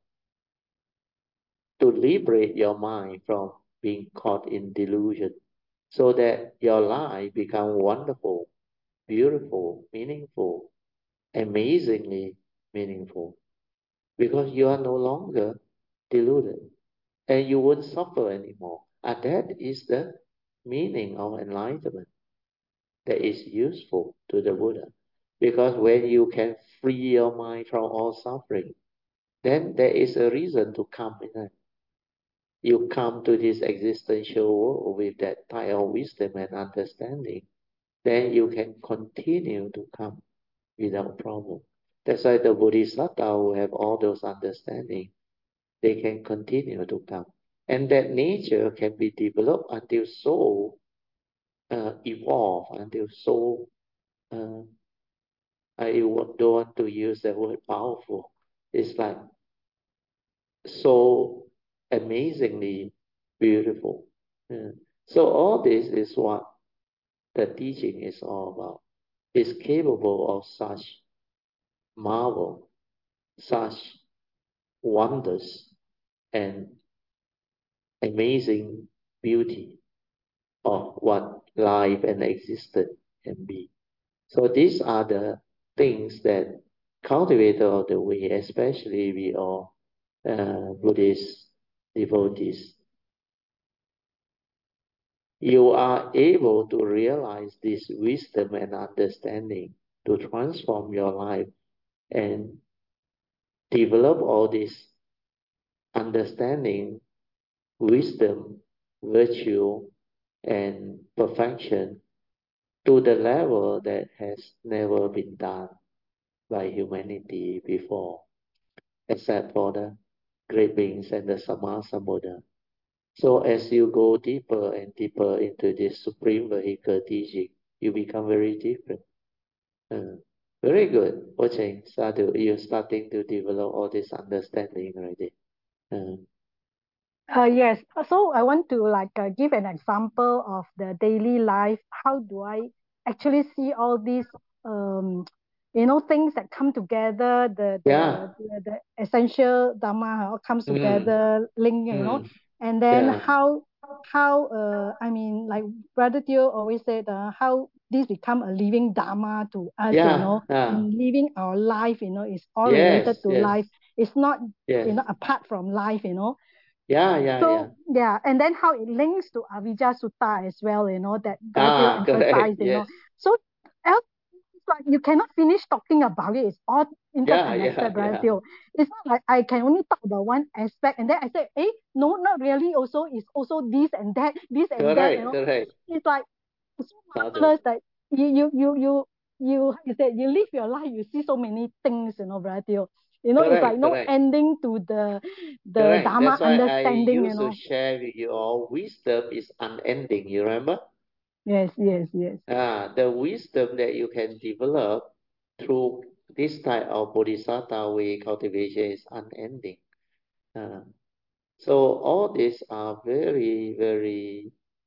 to liberate your mind from being caught in delusion, so that your life become wonderful, beautiful, meaningful, amazingly meaningful. Because you are no longer deluded and you won't suffer anymore. And that is the meaning of enlightenment that is useful to the Buddha. Because when you can free your mind from all suffering, then there is a reason to come in it. You come to this existential world with that type of wisdom and understanding, then you can continue to come without problem. That's why the Bodhisattva who have all those understanding, they can continue to come. And that nature can be developed until so evolved, until so, uh, don't want to use the word powerful. It's like so amazingly beautiful. Yeah. So all this is what the teaching is all about. It's capable of such marvel, such wonders, and amazing beauty of what life and existence can be. So these are the things that cultivator of the way, especially we all Buddhist devotees, you are able to realize this wisdom and understanding to transform your life and develop all this understanding, wisdom, virtue, and perfection to the level that has never been done by humanity before, except for the great beings and the Samasa Buddha. So as you go deeper and deeper into this supreme vehicle teaching, you become very different. Uh, Very good. Watching Sadhu, you're starting to develop all this understanding already. Uh, Yes. So I want to give an example of the daily life. How do I actually see all these things that come together, yeah. the essential dharma all comes Mm, together, link, mm, and then yeah. how I mean, like Brother Teo always said, how this become a living dharma to us, Yeah. in living our life, is all related Yes. to Yes. life. It's not Yes. apart from life. Yeah. Yeah. Yeah. So yeah, and then how it links to Avijja Sutta as well, that Brother Teo Correct. emphasized. Yes. So else it's like you cannot finish talking about it. It's all Yeah. interconnected, Yeah. Brother Yeah. Teo. It's not like I can only talk about one aspect and then I say, no, not really. Also, it's also this and that, this and that. Correct. Correct. It's like so Sadhu. marvelous that you said you live your life, you see so many things, Brother Teo. It's like Correct. no Correct. ending to the Correct. Dharma That's why I understanding. used to share with you all wisdom is unending. You remember? Yes, yes, yes. The wisdom that you can develop through this type of bodhisattva way cultivation is unending. Uh, so all these are very, very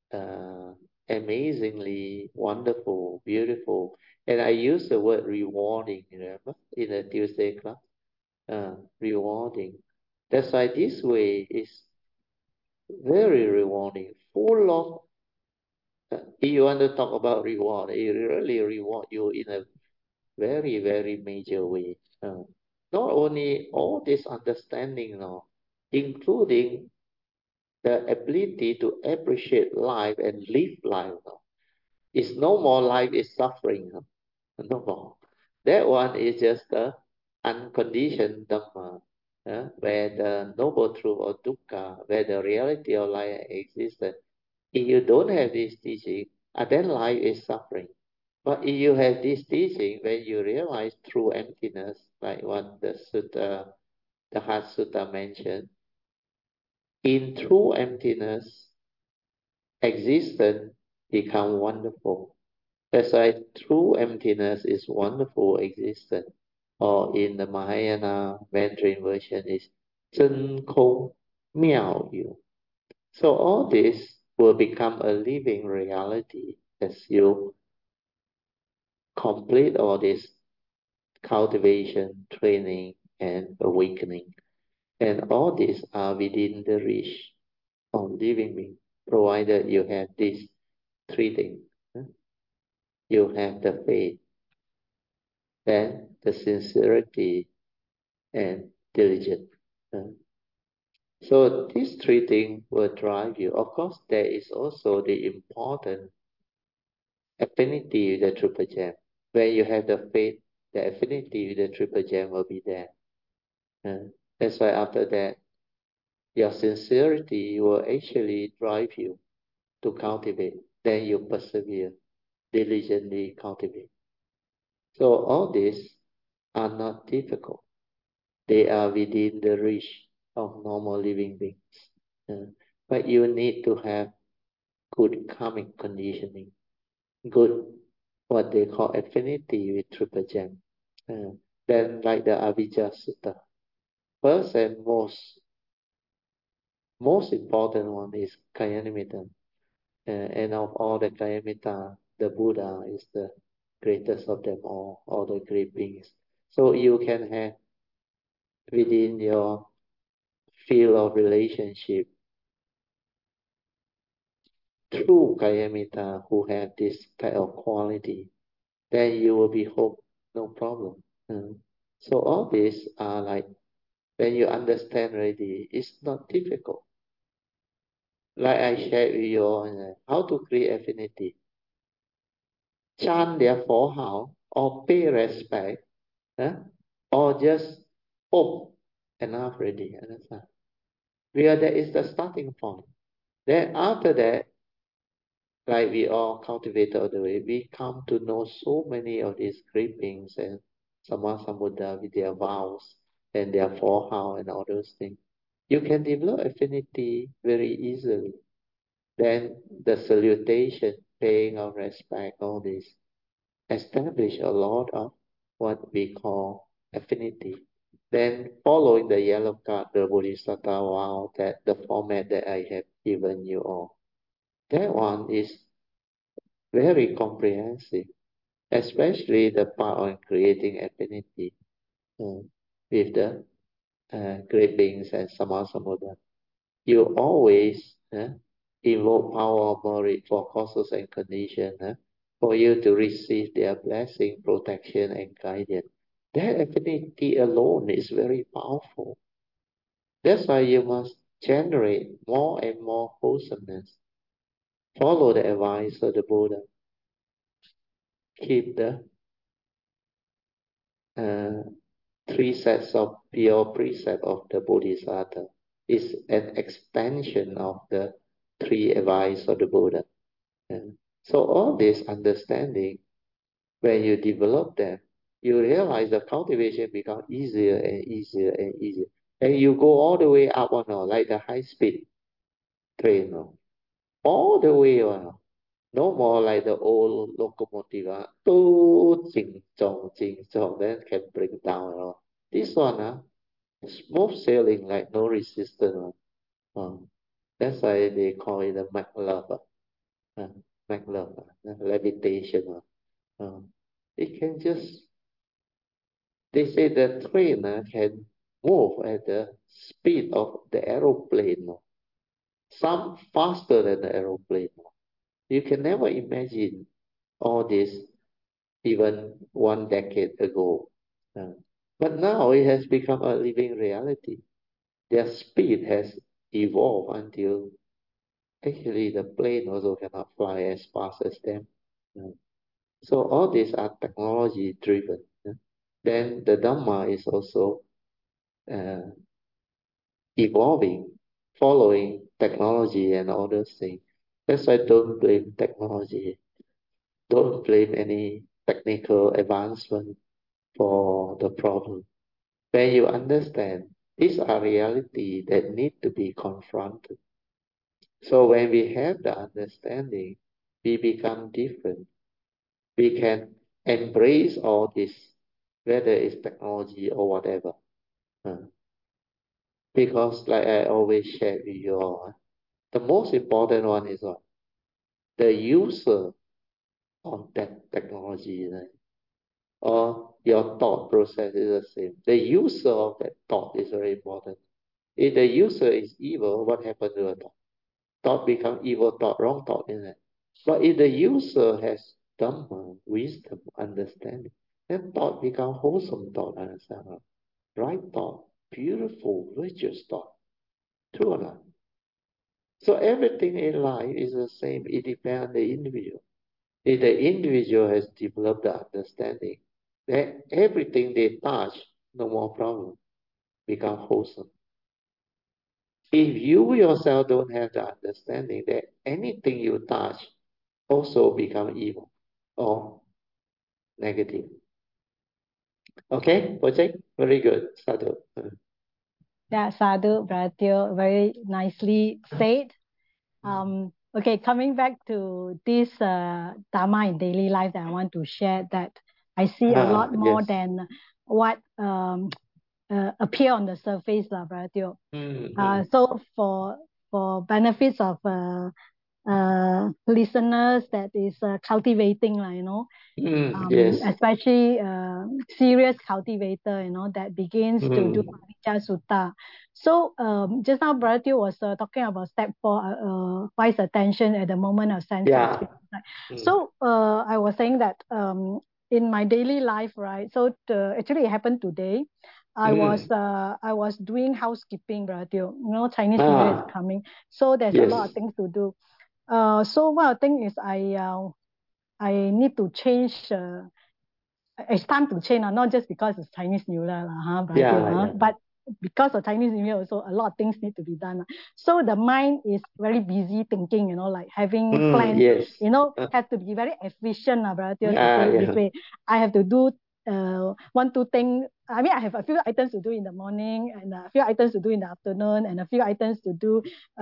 amazingly wonderful, beautiful. And I use the word rewarding, you remember, in the Tuesday class. Rewarding. That's why this way is very rewarding, full of if you want to talk about reward, it really reward you in a very, very major way. Not only all this understanding now, including the ability to appreciate life and live life now. It's no more life is suffering, no more. That one is just the unconditioned Dhamma, where the noble truth of dukkha, where the reality of life exists. If you don't have this teaching, then life is suffering. But if you have this teaching, when you realize true emptiness, like what the sutta, the Heart Sutta mentioned, in true emptiness, existence become wonderful. That's why true emptiness is wonderful existence. Or in the Mahayana Mandarin version is 真空妙有. So all this will become a living reality as you complete all this cultivation, training, and awakening. And all these are within the reach of living being, provided you have these three things. You have the faith, then the sincerity, and diligence. So these three things will drive you. Of course, there is also the important affinity with the triple gem. When you have the faith, the affinity with the triple gem will be there. That's why after that, your sincerity will actually drive you to cultivate. Then you persevere, diligently cultivate. So all these are not difficult. They are within the reach of normal living beings. But you need to have good karmic conditioning, good what they call affinity with triple gem. Then like the Avijja Sutta. First and most important one is Kayanamitta. And of all the Kayamita, the Buddha is the greatest of them all the great beings. So you can have within your field of relationship true Kayamita who have this type of quality, then you will be hope, no problem. So all these are like, when you understand already, it's not difficult. Like I shared with you all, how to create affinity. Chant their four how, or pay respect, or just hope enough already. Understand? Where that is the starting point. Then after that, like we all cultivate all the way, we come to know so many of these great beings and Sammasambuddha with their vows and their four how and all those things. You can develop affinity very easily. Then the salutation, paying of respect, all this, establish a lot of what we call affinity. Then following the yellow card, the Bodhisattva vow, that the format that I have given you all. That one is very comprehensive, especially the part on creating affinity with the great beings and Sammasambuddha. You always invoke power of merit for causes and conditions for you to receive their blessing, protection, and guidance. That affinity alone is very powerful. That's why you must generate more and more wholesomeness. Follow the advice of the Buddha. Keep the uh, three sets of pure precept of the Bodhisattva. Is an expansion of the three advice of the Buddha. So all this understanding, when you develop them, you realize the cultivation becomes easier and easier and easier. And you go all the way up like the high-speed train, all the way on. No more like the old locomotive, ching chong, then can bring down. This one, smooth sailing, like no resistance. That's why they call it the MacLove, MacLove, levitation. It can just, they say the train can move at the speed of the aeroplane, some faster than the aeroplane. You can never imagine all this even 1 decade ago. Uh, but now it has become a living reality. Their speed has evolved until actually the plane also cannot fly as fast as them. Uh, So all these are technology driven. Then the Dhamma is also uh, evolving, following technology and all those things. That's why don't blame technology. Don't blame any technical advancement for the problem. When you understand, these are reality that need to be confronted. So when we have the understanding, we become different. We can embrace all this, whether it's technology or whatever. Uh, Because like I always share with you all, the most important one is what? The user of that technology, right? Or your thought process is the same. The user of that thought is very important. If the user is evil, what happens to the thought? Thought become evil thought, wrong thought, isn't it? But if the user has Dhamma, wisdom, understanding, then thought become wholesome thought, understand? Right thought, beautiful, virtuous thought. True or not? So everything in life is the same. It depends on the individual. If the individual has developed the understanding, then everything they touch, no more problem, become wholesome. If you yourself don't have the understanding that anything you touch also become evil or negative. Okay, project? Very good. Sadhu. Yeah, Sadhu, Bratio, very nicely said. Okay, coming back to this Dharma in daily life that I want to share, that I see a lot more Yes. than what appear on the surface, Bratio. So for benefits of listeners that is cultivating, Yes. especially serious cultivator, that begins to do Mm, Parijja Sutta. So just now Brother Teo was talking about step 4, wise attention at the moment of sense yeah. experience. Right? Mm, So I was saying that in my daily life, right? So actually it happened today. mm. I was doing housekeeping, Brother Teo. Chinese New Year is coming, so there's a lot of Yes. things to do. So one of the thing is I need to change. It's time to change, not just because it's Chinese New Year, Brother Teo, Yeah, yeah. but because of Chinese New Year also a lot of things need to be done. So the mind is very busy thinking, like having plans, Yes. has to be very efficient, Brother Teo, to Yeah, say it this yeah. way. I have to do one, two things. I mean, I have a few items to do in the morning and a few items to do in the afternoon and a few items to do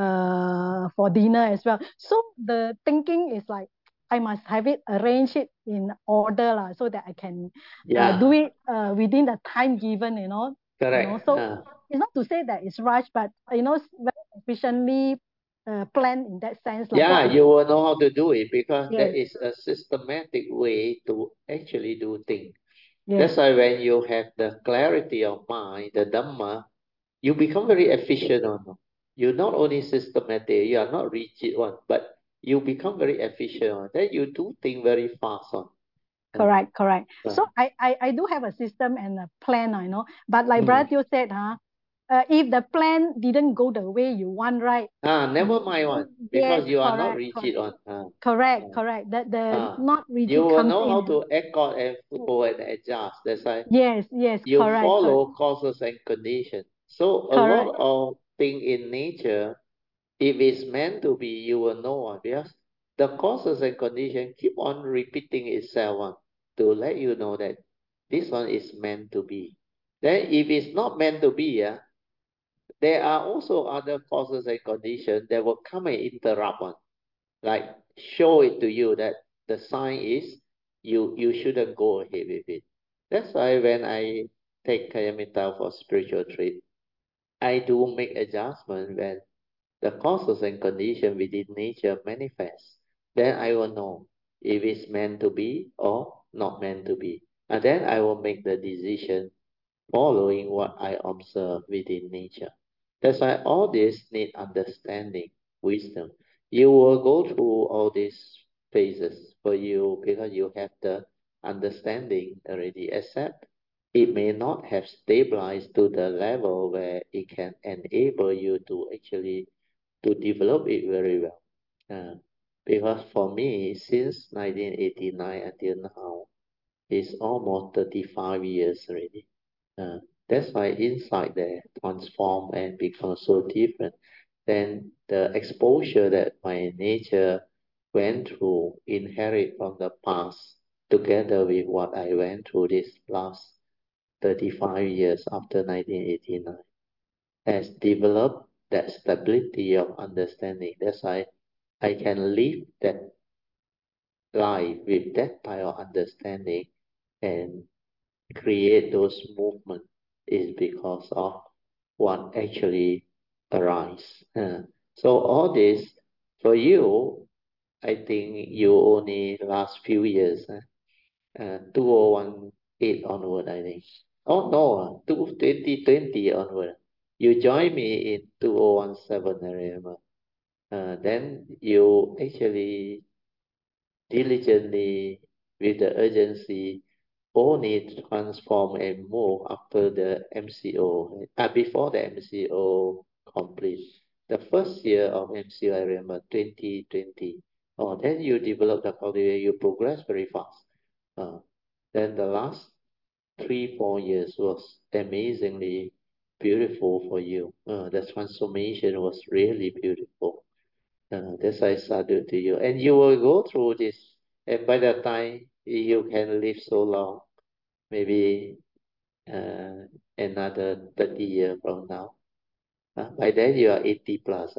for dinner as well. So the thinking is like I must have it arrange it in order so that I can do Yeah. it within the time given, Correct. So it's not to say that it's rushed, but very efficiently planned in that sense, like Yeah, what is you will know how to do it because there yes, is a systematic way to actually do things. yes, That's why when you have the clarity of mind, the Dhamma, you become very efficient on. You're not only systematic, you are not rigid one, but you become very efficient on. Then you do things very fast on. Uh, correct. uh, So I do have a system and a plan, but like mm. Brother Teo said, if the plan didn't go the way you want, right? Never mind one Yes, because you are not correct, rigid on. Uh, correct. That the uh, not you rigid will comes know in. how to accord and flow and adjust. That's why Yes, you correct, follow causes and conditions. So a lot correct, of thing in nature, if it's meant to be, you will know because the causes and conditions keep on repeating itself to let you know that this one is meant to be. Then if it's not meant to be, there are also other causes and conditions that will come and interrupt one, like show it to you that the sign is you shouldn't go ahead with it. That's why when I take Kayamita for spiritual trip, I do make adjustment when the causes and conditions within nature manifest. Then I will know if it's meant to be or not meant to be. And then I will make the decision following what I observe within nature. That's why all this need understanding, wisdom. You will go through all these phases for you because you have the understanding already, except it may not have stabilized to the level where it can enable you to actually to develop it very well. Uh, because for me, since 1989 until now, it's almost 35 years already. Uh, that's why inside there transform and become so different. Then the exposure that my nature went through, inherit from the past, together with what I went through this last 35 years after 1989, has developed that stability of understanding. That's why I can live that life with that type of understanding and create those movements is because of what actually arise. So all this for you, I think you only last few years, 2018 onward, I think. Oh no, 2020 onward. You joined me in 2017, I remember. Then you actually diligently with the urgency only transform and move after the MCO, before the MCO complete. The first year of MCO, I remember 2020. Oh, then you develop the cultivation, you progress very fast. Uh, then the last 3, 4 years was amazingly beautiful for you. The transformation was really beautiful. That's why I started to you. And you will go through this. And by the time you can live so long, maybe another 30 years from now. By then you are 80 plus.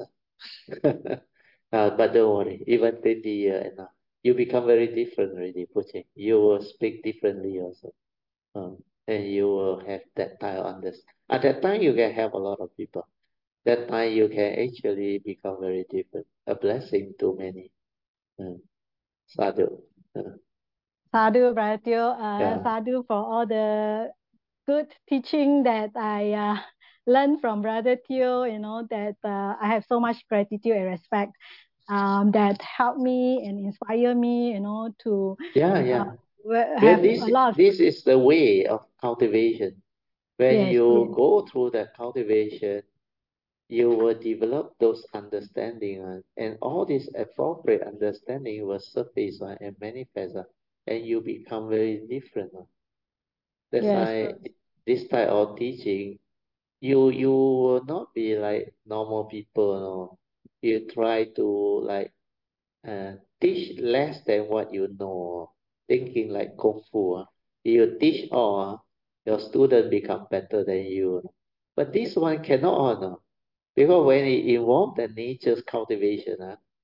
But don't worry, even 20 years and now, you become very different already, Puche. You will speak differently also. And you will have that type of understanding. At that time, you can help a lot of people. That time you can actually become very different. A blessing to many. Uh, Sadhu. Uh, Sadhu, Brother Teo, yeah. sadhu for all the good teaching that I learned from Brother Teo, that I have so much gratitude and respect that helped me and inspire me, to Yeah, uh, yeah. Well, have this a lot of, this is the way of cultivation. When yes, you yes, go through that cultivation, you will develop those understanding, and all this appropriate understanding will surface and manifest, and you become very different. That's yes, why this type of teaching, you will not be like normal people, You try to like teach less than what you know, thinking like Kung Fu. You teach all, your student become better than you. But this one cannot, because when it involves the nature's cultivation,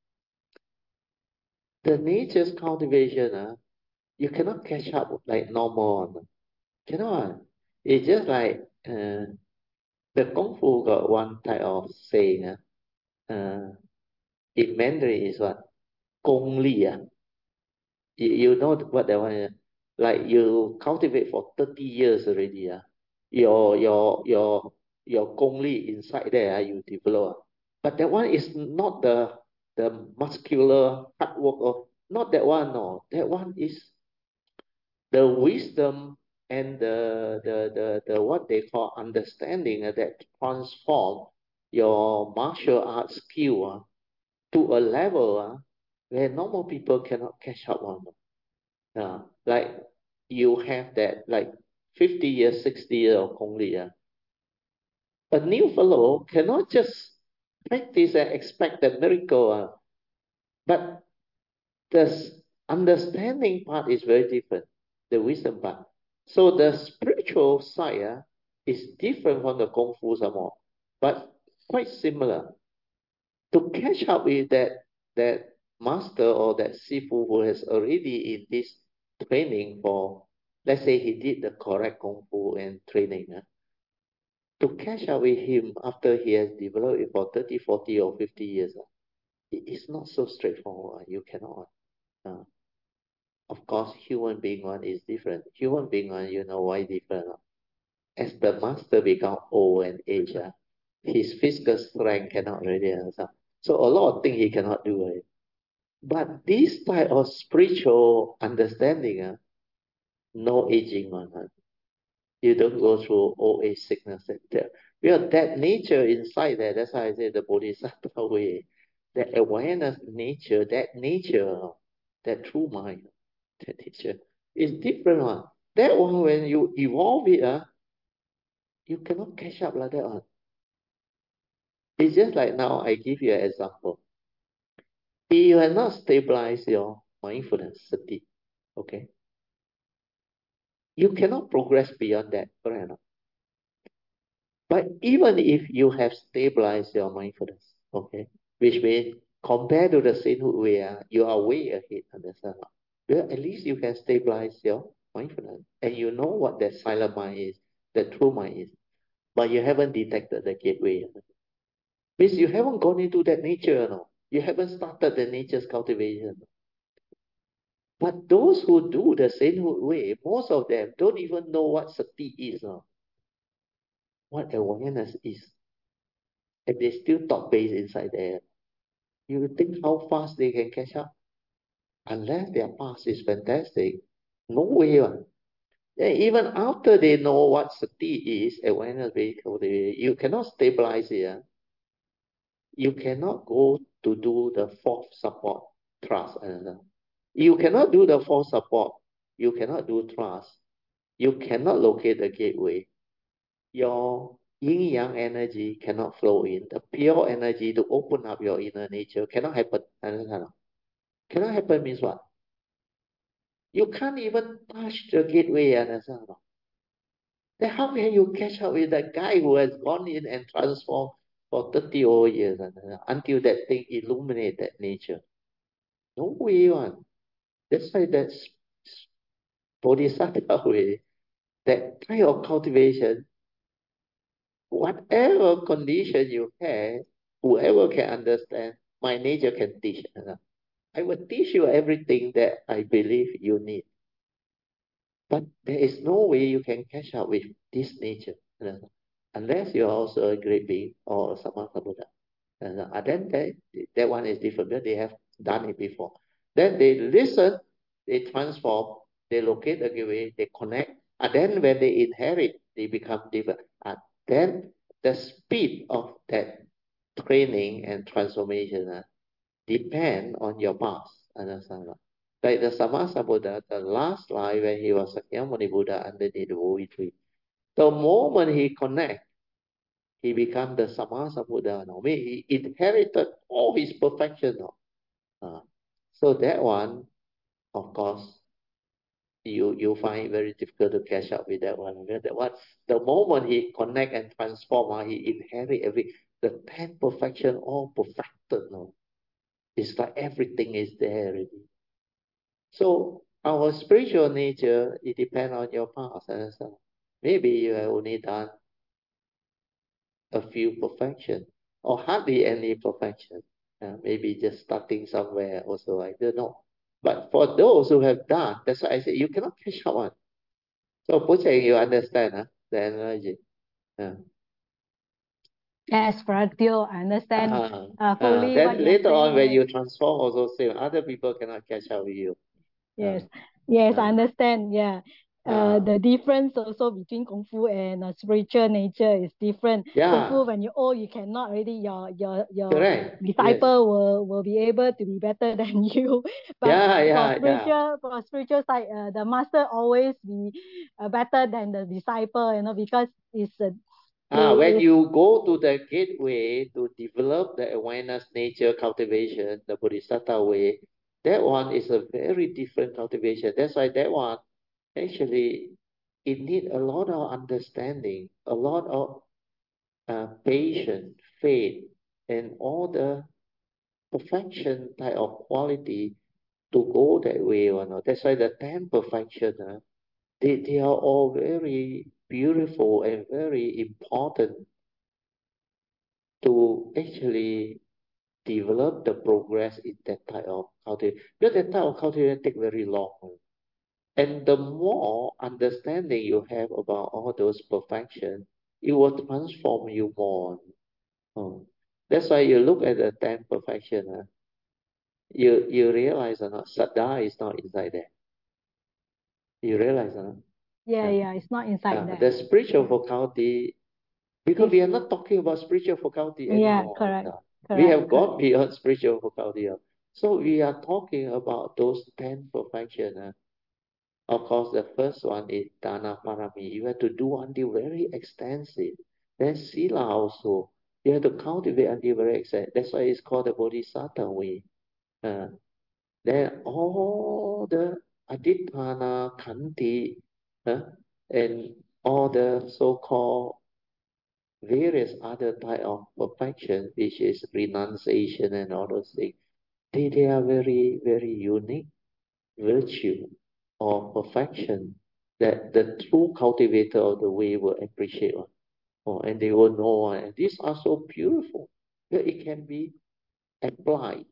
the nature's cultivation, you cannot catch up like normal. Cannot. It's just like the Kung Fu got one type of saying, in Mandarin is what? Gong Li. You know what that one is? Like you cultivate for 30 years already. Your Gong Li inside there, you develop. But that one is not the muscular hard work of, not that one, no. That one is the wisdom and the what they call understanding, that transform your martial arts skill, to a level, where normal people cannot catch up on. Like you have that like 50 years, 60 years of Kong Li. A new fellow cannot just practice and expect the miracle. But the understanding part is very different, the wisdom part. So the spiritual side, is different from the Kung Fu some more, but quite similar. To catch up with that master or that sifu who has already in this training for, let's say he did the correct Kung Fu and training, to catch up with him after he has developed it for 30, 40, or 50 years, it is not so straightforward. You cannot. Uh, Of course, human being one is different. Human being one, you know why different? As the master become old and age, his physical strength cannot really answer. So a lot of things he cannot do. But this type of spiritual understanding, no aging one. You don't go through old age sickness and death. Because that nature inside there, that's why I say the Bodhisattva way, that awareness nature, that true mind, that nature is different one. That one, when you evolve it, you cannot catch up like that one. It's just like now, I give you an example. If you have not stabilized your mindfulness, sati, okay, you cannot progress beyond that, correct or not? But even if you have stabilized your mindfulness, okay, which means compared to the sainthood way, you are way ahead, understand? Well, at least you can stabilize your mindfulness and you know what that silent mind is, the true mind is, but you haven't detected the gateway. Means you haven't gone into that nature, no. You haven't started the nature's cultivation. But those who do the sainthood way, most of them don't even know what sati is, no. What awareness is. And they still talk base inside there. You think how fast they can catch up? Unless their past is fantastic, no way. Yeah, even after they know what sati is, awareness vehicle, you cannot stabilize it. You cannot go to do the fourth support, trust. You cannot do the fourth support. You cannot do trust. You cannot locate the gateway. Your yin yang energy cannot flow in. The pure energy to open up your inner nature cannot happen. Understand? Cannot happen means what? You can't even touch the gateway. Understand? Then how can you catch up with that guy who has gone in and transformed for 30 over years, until that thing illuminate that nature? No way, one. That's why that's bodhisattva way. That kind of cultivation whatever condition you have, whoever can understand, my nature can teach. I will teach you everything that I believe you need. But there is no way you can catch up with this nature, unless you're also a great being or a Samatha Buddha. Then that one is different. But they have done it before. Then they listen, they transform, they locate the gateway, they connect. And then when they inherit, they become different. And then the speed of that training and transformation depend on your past. Understand? Like the Samasa Buddha, the last life when he was Sakyamuni Buddha underneath the Bodhi tree. The moment he connect, he become the Samasa Buddha now. He inherited all his perfection now. So that one, of course, you find it very difficult to catch up with that one. That one, the moment he connect and transform, he inherit the 10 perfection all perfected now. It's like everything is there already. So our spiritual nature, it depends on your past. So maybe you have only done a few perfection or hardly any perfection. Maybe just starting somewhere also, I don't know. But for those who have done, that's why I say you cannot catch up on. So Pucheng, you understand the analogy. Uh, Yes, Pratyo, I understand fully what then you're later on when saying. you transform also same, other people cannot catch up with you. Yes, Uh, yes, I uh, understand. Yeah. uh, The difference also between Kung Fu and spiritual nature is different. Kung yeah, Fu, when you're old, you cannot really, your correct. Yes. disciple will be able to be better than you. But Yeah, yeah, yeah. for spiritual side, the master always be better than the disciple, because it's When they you go to the gateway to develop the awareness nature cultivation, the Bodhisattva way, that one is a very different cultivation. That's why that one actually it need a lot of understanding, a lot of patience, faith, and all the perfection type of quality to go that way or not. That's why the 10 perfection, they are all very beautiful and very important to actually develop the progress in that type of cultivation. Because that type of cultivation take very long. And the more understanding you have about all those perfection, it will transform you more. Oh. That's why you look at the 10 perfection, you realize or not, Saddha is not inside there. You realize or not? yeah, Uh, yeah, it's not inside the there. spiritual Yeah. faculty, because It's we are not talking about spiritual faculty yeah, anymore. correct, We correct, have correct. gone beyond spiritual faculty. So we are talking about those 10 perfection. Of course, the first one is Dana Parami. You have to do until very extensive. Then Sila also. You have to cultivate until very extensive. That's why it's called the Bodhisattva way. Uh, then all the Aditthana, Khanti, and all the so-called various other type of perfection, which is renunciation and all those things, they are very, very unique virtue or perfection that the true cultivator of the way will appreciate one. And they will know one. And these are so beautiful that it can be applied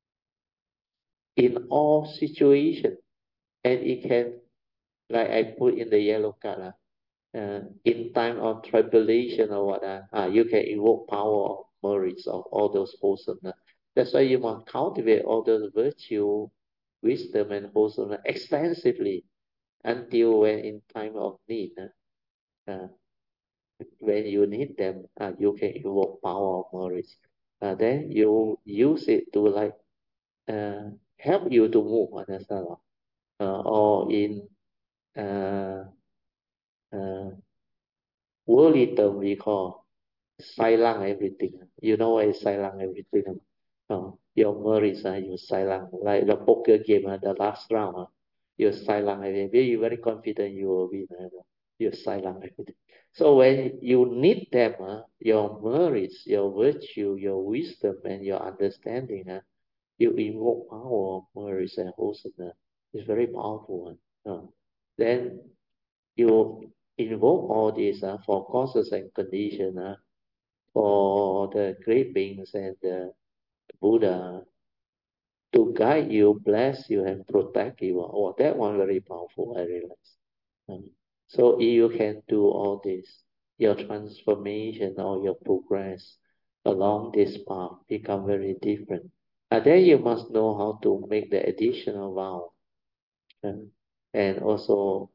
in all situations. And it can, like I put in the yellow card, in time of tribulation or what, you can invoke power of merits of all those wholesomeness. That's why you must cultivate all those virtue, wisdom, and wholesomeness extensively until when in time of need, uh, when you need them, you can invoke power of merits. Then you use it to like help you to move, understand? Or in uh, uh, worldly term we call silent everything. You know what is silent everything? Your merits, you silent. Like the poker game, the last round, you silent everything. You're very confident you will win. You silent everything. So when you need them, your merits, your virtue, your wisdom, and your understanding, you invoke power of merits and wholesomeness. It's very powerful one. Then you invoke all these for causes and conditions, for the great beings and the Buddha to guide you, bless you, and protect you. Oh, that one very powerful, I realize. So if you can do all this, your transformation or your progress along this path become very different. And then you must know how to make the additional vow, and also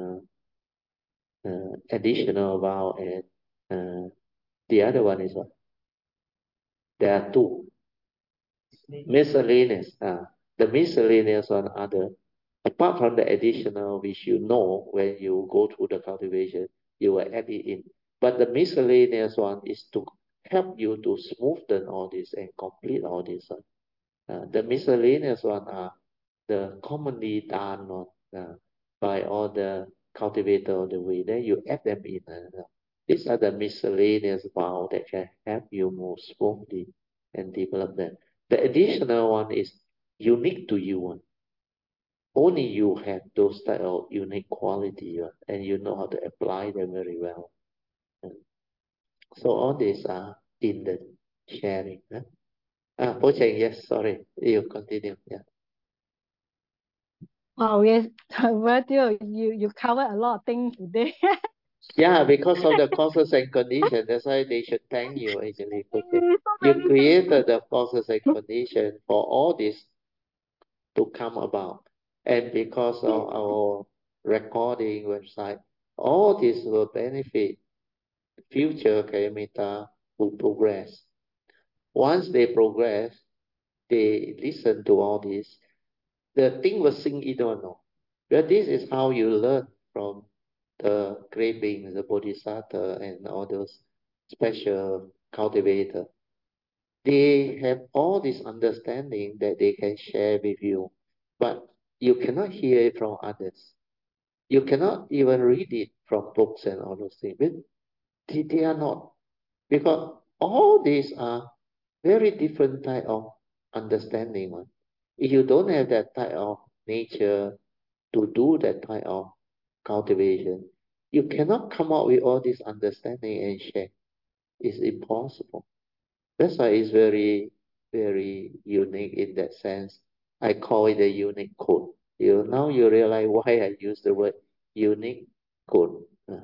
additional vow, and the other one is what? There are two. Miscellaneous. The miscellaneous one are apart from the additional which you know when you go through the cultivation, you will add it in. But the miscellaneous one is to help you to smoothen all this and complete all this. The miscellaneous one are the commonly done one, by all the cultivator of the way. Then you add them in. These are the miscellaneous vow that can help you more smoothly and develop them. The additional one is unique to you. Only you have those type of unique quality, and you know how to apply them very well. So all these are in the sharing. Po Cheng, yes, sorry, you continue. Yeah. Oh yes, Matthew, you covered a lot of things today. Yeah, because of the causes and conditions, that's why they should thank you actually. Okay. So You many things. created the causes and conditions for all this to come about. And because of our recording website, all this will benefit future Kayamita who progress. Once they progress, they listen to all this, the thing will sink in or no. But this is how you learn from the great beings, the Bodhisattva and all those special cultivator. They have all this understanding that they can share with you, but you cannot hear it from others. You cannot even read it from books and all those things. But they are not, because all these are very different type of understanding. If you don't have that type of nature to do that type of cultivation, you cannot come out with all this understanding and share. It's impossible. That's why it's very, very unique in that sense. I call it a unique code. Now you realize why I use the word unique code.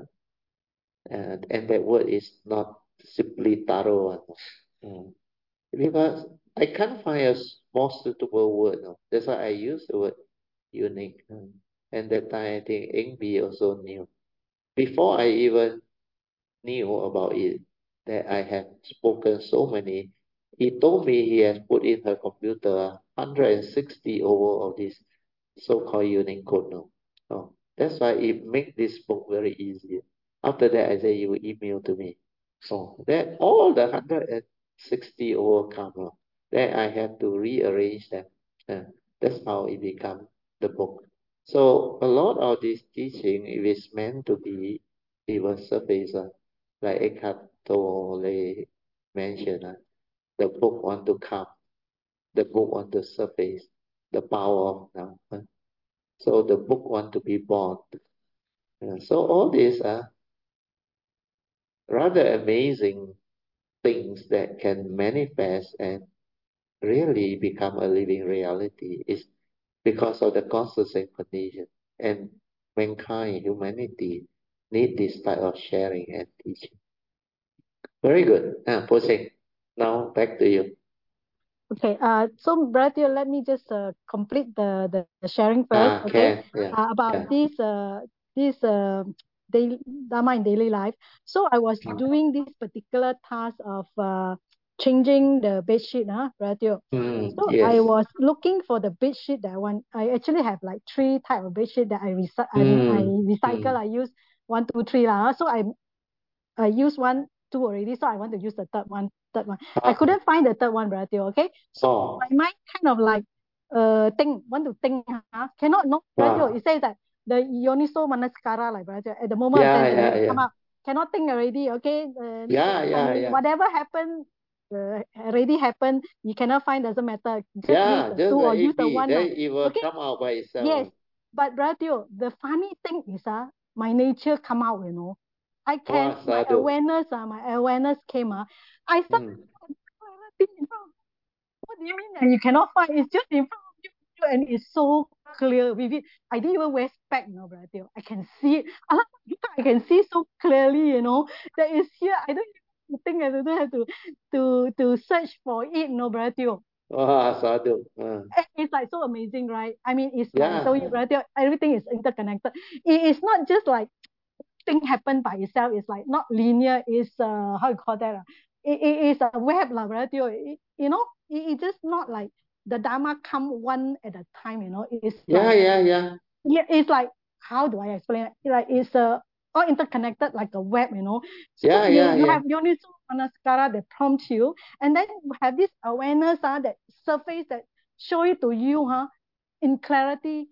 And that word is not simply thorough. Because I can't find a more suitable word. No. That's why I use the word unique. And that time I think Ingbi also knew. Before I even knew about it, that I have spoken so many, he told me he has put in her computer 160 over of this so-called Unicode now. Oh, that's why it make this book very easy. After that, I say you email to me. So that all the 160 over come out. Then I have to rearrange them. Uh, that's how it become the book. So a lot of this teaching, it is meant to be even surface, like Eckhart Tolle mentioned, the book want to come, the book want to surface, the power of now. So the book want to be born. So all these are rather amazing things that can manifest and really become a living reality is because of the causes and conditions. And mankind, humanity, need this type of sharing and teaching. Very good. Po Seng, now back to you. Okay, so Brother, let me just complete the sharing first, okay? Yeah, About yeah. this daily Dharma in daily life. So I was doing this particular task of changing the bed sheet, Brother. So I Yes. was looking for the bed sheet that I want. I actually have like 3 type of bed sheet that I recycle. I use 1, 2, 3 lah. So I use 1, 2 already, so I want to use the third one. I couldn't find the third one, Brother. Okay, so my mind kind of like want to think, cannot, no, Brother. It says that the yoniso manasikara, like Brother, at the moment of then already come up, cannot think already. Okay, whatever happened. Already happened, you cannot find, doesn't matter, just use the Just 2 or like use the AB, 1. then it will Okay, come out by yes, itself. but Brother, the funny thing is my nature come out, you know. I can, Wah, sadhu. my awareness came. I started Mm. clarity in front. What do you mean that you cannot find? It's just in front of you, and it's so clear, vivid. I didn't even wear spec, no, Brother Teo. I can see it. I can see so clearly, you know, that is here. I don't even think I don't have to search for it, no, Brother Teo. Wah, sadhu. It's like so amazing, right? I mean, it's like I Yeah, told you, Brother Teo, everything is interconnected. It is not just like thing happen by itself. It's like not linear. It's how you call that? It is a web, lah, right? You know, it just not like the Dharma come one at a time. You know, it's yeah, like yeah, yeah, yeah, it's like how do I explain it? Like it's all interconnected like a web. You know, so yeah, yeah, you yeah. have Yoniso Manasikara that prompt you, and then you have this awareness that surface that show it to you, in clarity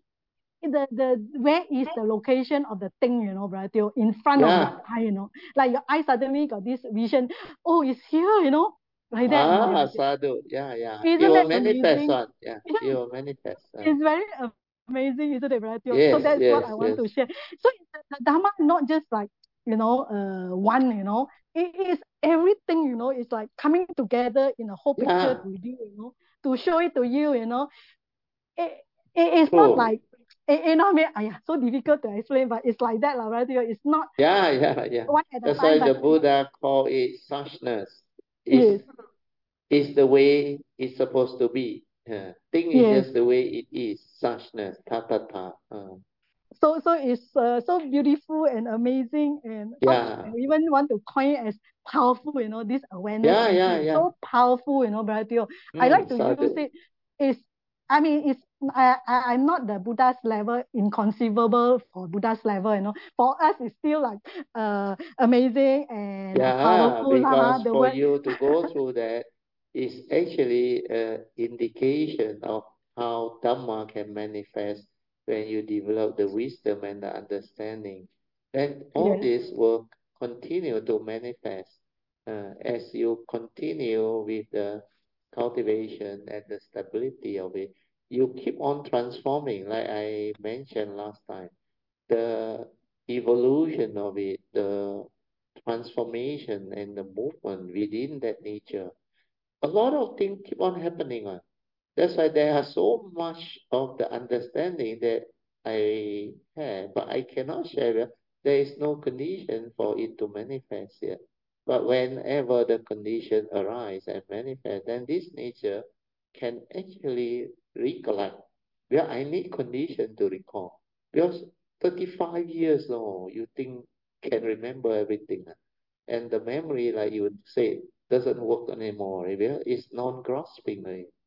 the where is the location of the thing, you know, Brother Teo, in front of your Yeah. eye, you know, like your eye suddenly got this vision, oh, it's here, you know, like that, you know, Ah, Brother Teo. sadhu. Yeah, yeah. It Isn't will that manifest amazing? on. Yeah, it will manifest. It's very amazing, isn't it, Brother Teo? So Yes, that's what yes, I want yes. to share. So the Dharma not just like, you know, one, you know, it is everything, you know, it's like coming together in a whole picture Yeah, to you, you know, to show it to you, you know, it, it is not true. like you know what I mean so difficult to explain, but it's like that, right? It's not Yeah, yeah, yeah. one at a That's time, why but the Buddha called it suchness. yes, Is the way it's supposed to be. Thing is yes. just the way it is. Suchness. Ta ta ta. So it's so beautiful and amazing, and I Yeah, even want to coin it as powerful, you know, this awareness yeah, energy yeah, is yeah. so powerful, you know, Brother Teo. I like to use Sadhu. it. Is I mean, I'm not the Buddha's level, inconceivable for Buddha's level, you know. For us, it's still like amazing and Yeah, powerful, because the for word. you to go through that is actually an indication of how Dhamma can manifest when you develop the wisdom and the understanding. And all Yes, this will continue to manifest as you continue with the cultivation and the stability of it. You keep on transforming, like I mentioned last time. The evolution of it, the transformation and the movement within that nature. A lot of things keep on happening. That's why there are so much of the understanding that I have, but I cannot share. There is no condition for it to manifest yet. But whenever the condition arise and manifest, then this nature can actually recollect. Yeah, I need condition to recall. Because 35 years, no, you think can remember everything. And the memory, like you would say, doesn't work anymore. It's non-grasping.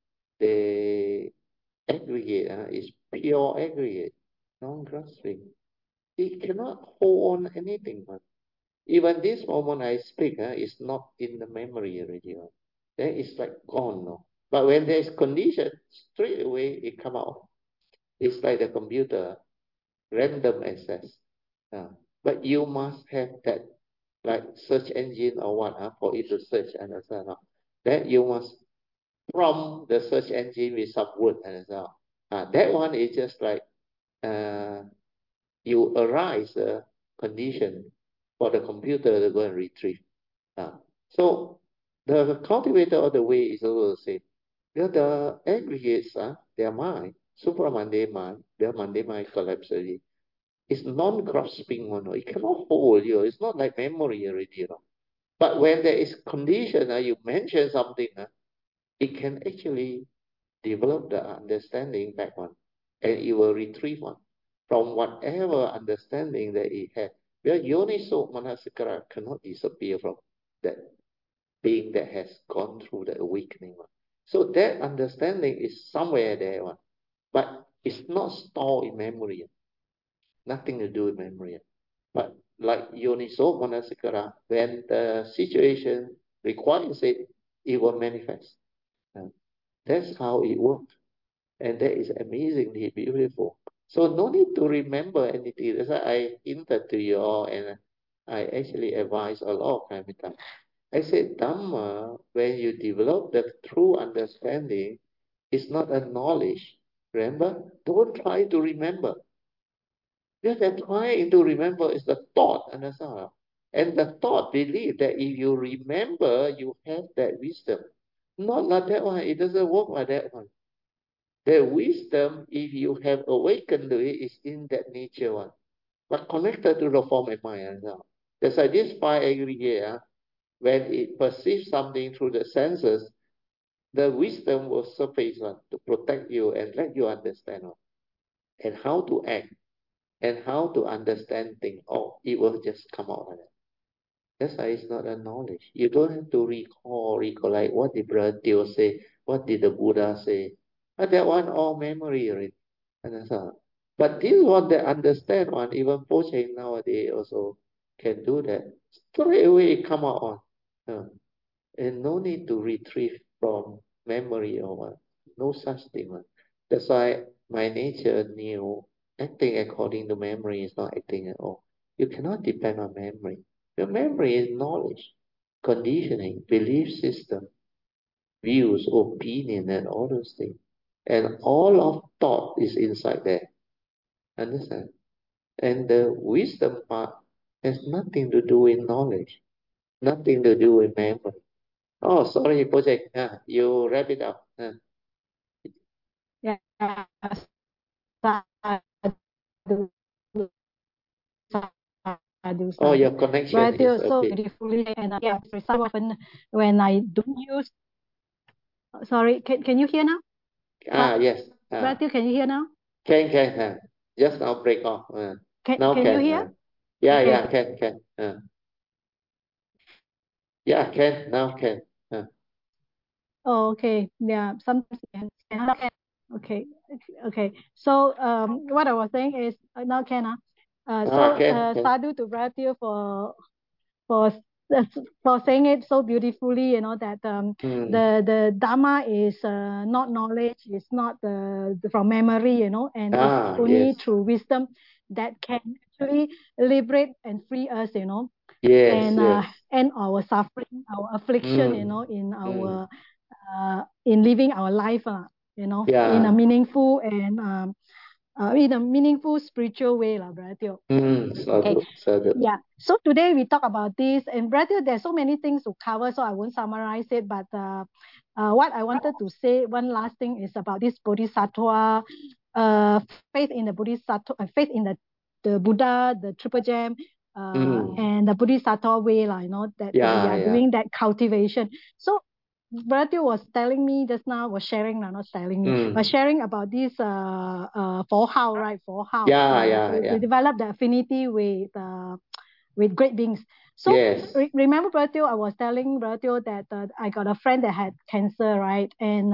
The aggregate is pure aggregate, non-grasping. It cannot hold on anything. Even this moment I speak is not in the memory already. Then it's like gone. No? But when there's condition, straight away it come out. It's like the computer, random access. Uh, but you must have that like search engine or what for it to search, understand? Then you must prompt the search engine with some word, understand? That one is just like uh, you arise a condition for the computer to go and retrieve. Uh, so the cultivator of the way is also the same. The aggregates, their mind, supramande mind, their mande mind collapse already. It's non-grasping one. It cannot hold you. It's not like memory already. But when there is condition, you mention something, it can actually develop the understanding back one, and it will retrieve one from whatever understanding that it had. Well, Yoniso Manasikara cannot disappear from that being that has gone through the awakening one. So that understanding is somewhere there one, but it's not stored in memory. Nothing to do with memory. But like Yoniso Manasikara, when the situation requires it, it will manifest. Uh, That's how it works. And that is amazingly beautiful. So no need to remember anything. That's why I hinted to you all, and I actually advise a lot of time. I said Dhamma, when you develop the true understanding, is not a knowledge. Remember, don't try to remember. Because they're trying to remember is the thought, understand? And the thought believe that if you remember, you have that wisdom. Not like that one. It doesn't work like that one. The wisdom, if you have awakened to it, is in that nature one, but connected to the form and mind. That's why this five aggregate, when it perceives something through the senses, the wisdom will surface one to protect you and let you understand one, and how to act and how to understand things. Oh, it will just come out like that. That's why it's not a knowledge. You don't have to recollect what did Brother Teo say, what did the Buddha say. But that one all memory already. Understand? But this one that understand one, even Pocheng nowadays also can do that. Straight away it come out on. And no need to retrieve from memory or what. No such thing. One. That's why my nature knew acting according to memory is not acting at all. You cannot depend on memory. Your memory is knowledge, conditioning, belief system, views, opinion, and all those things. And all of thought is inside there. Understand? And the wisdom part has nothing to do with knowledge, nothing to do with memory. Oh, sorry, Project. You wrap it up. Yeah. Sadhu, sadhu, Oh, your sadhu. connection Right, is a so bit. beautifully, and yeah, so often when I don't use, sorry, can you hear now? Yes. Right, can you hear now? Can. Just now break off. Now Can you can. hear? Yeah, Okay. can. Yeah, can. Now can. Oh, okay. Yeah, sometimes can. Okay. Okay. So what I was saying is now can Can. sadhu to Bratio for for saying it so beautifully, that Mm. the Dharma is not knowledge, it's not from memory, and it's only Yes. through wisdom that can actually liberate and free us, Yes, and yes. end our suffering, our affliction, Mm. in Mm. our in living our life, in a Yeah. meaningful and in a meaningful spiritual way, Brother Teo. Okay. Sadhu. Yeah. So today we talk about this, and Brother, there's so many things to cover, so I won't summarize it. But what I wanted to say, one last thing is about this Bodhisattva, uh, faith in the Bodhisattva, faith in the Buddha, the Triple Gem, Mm. and the Bodhisattva way, that we are Yeah. doing that cultivation. So Bharati was telling me just now, was sharing, not telling me, was Mm. sharing about this Four Hao, right? Four Hao. Yeah. We developed the affinity with great beings. So Yes. remember, Bratio, I was telling Bratio that I got a friend that had cancer, right? And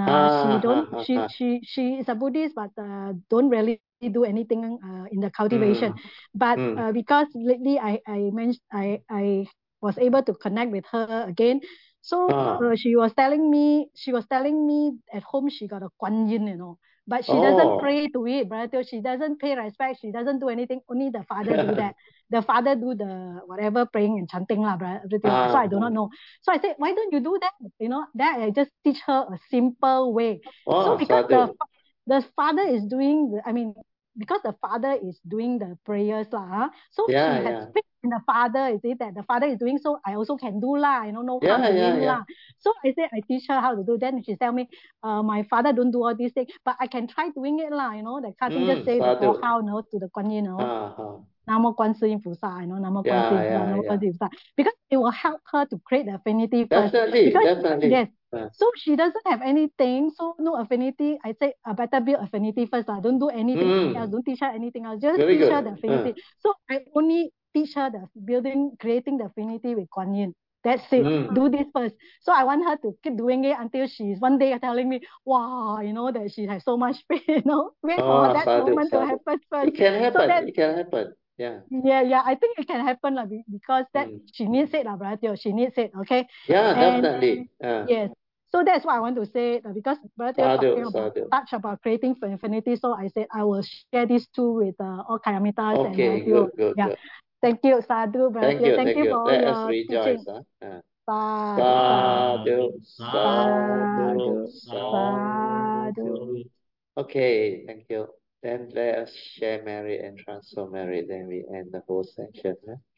she is a Buddhist, but don't really do anything in the cultivation. Mm. But Mm. because lately I mentioned I was able to connect with her again. So she was telling me at home she got a Kuan Yin, but she doesn't Oh. pray to it, brother. She doesn't pay respect. She doesn't do anything. Only the father do that. The father do the whatever praying and chanting lah, brother. So I do not know. So I said, why don't you do that? That I just teach her a simple way. So Oh, because Sadhu. the father is doing because the father is doing the prayers lah, so she has Yeah. faith in the father. Is it that the father is doing, so I also can do lah? No harm doing Yeah. lah. So I said I teach her how to do. Then she tell me, my father don't do all these things, but I can try doing it lah. That kind of thing. Just say the Sadhu. four how, to the Kuan Yin, 啊南无观世音菩萨, Yeah. because it will help her to create the affinity first. Definitely. Because yes, Uh, so she doesn't have anything, so no affinity. I say better build affinity first. Don't do anything else. Don't teach her anything else. Just Very teach her the good. affinity. So I only teach her the creating the affinity with Kuan Yin. That's it. Do this first. So I want her to keep doing it until she's one day telling me, wow, that she has so much faith, wait for that moment to happen first. It can So happen. that It can happen. Yeah. yeah, I think it can happen because that she needs it, brother. She needs it, okay? Yeah, And definitely. yes, so that's what I want to say because brother talking about touch about creating for infinity. So I said I will share these two with all Kayamitas and Okay, you. good. Yeah, thank you, Sadhu, brother. Thank you for all Let us your rejoice. teaching. Sadhu, Sadhu. sadhu, sadhu. Okay, thank you. Then let us share merit and transfer merit. Then we end the whole section.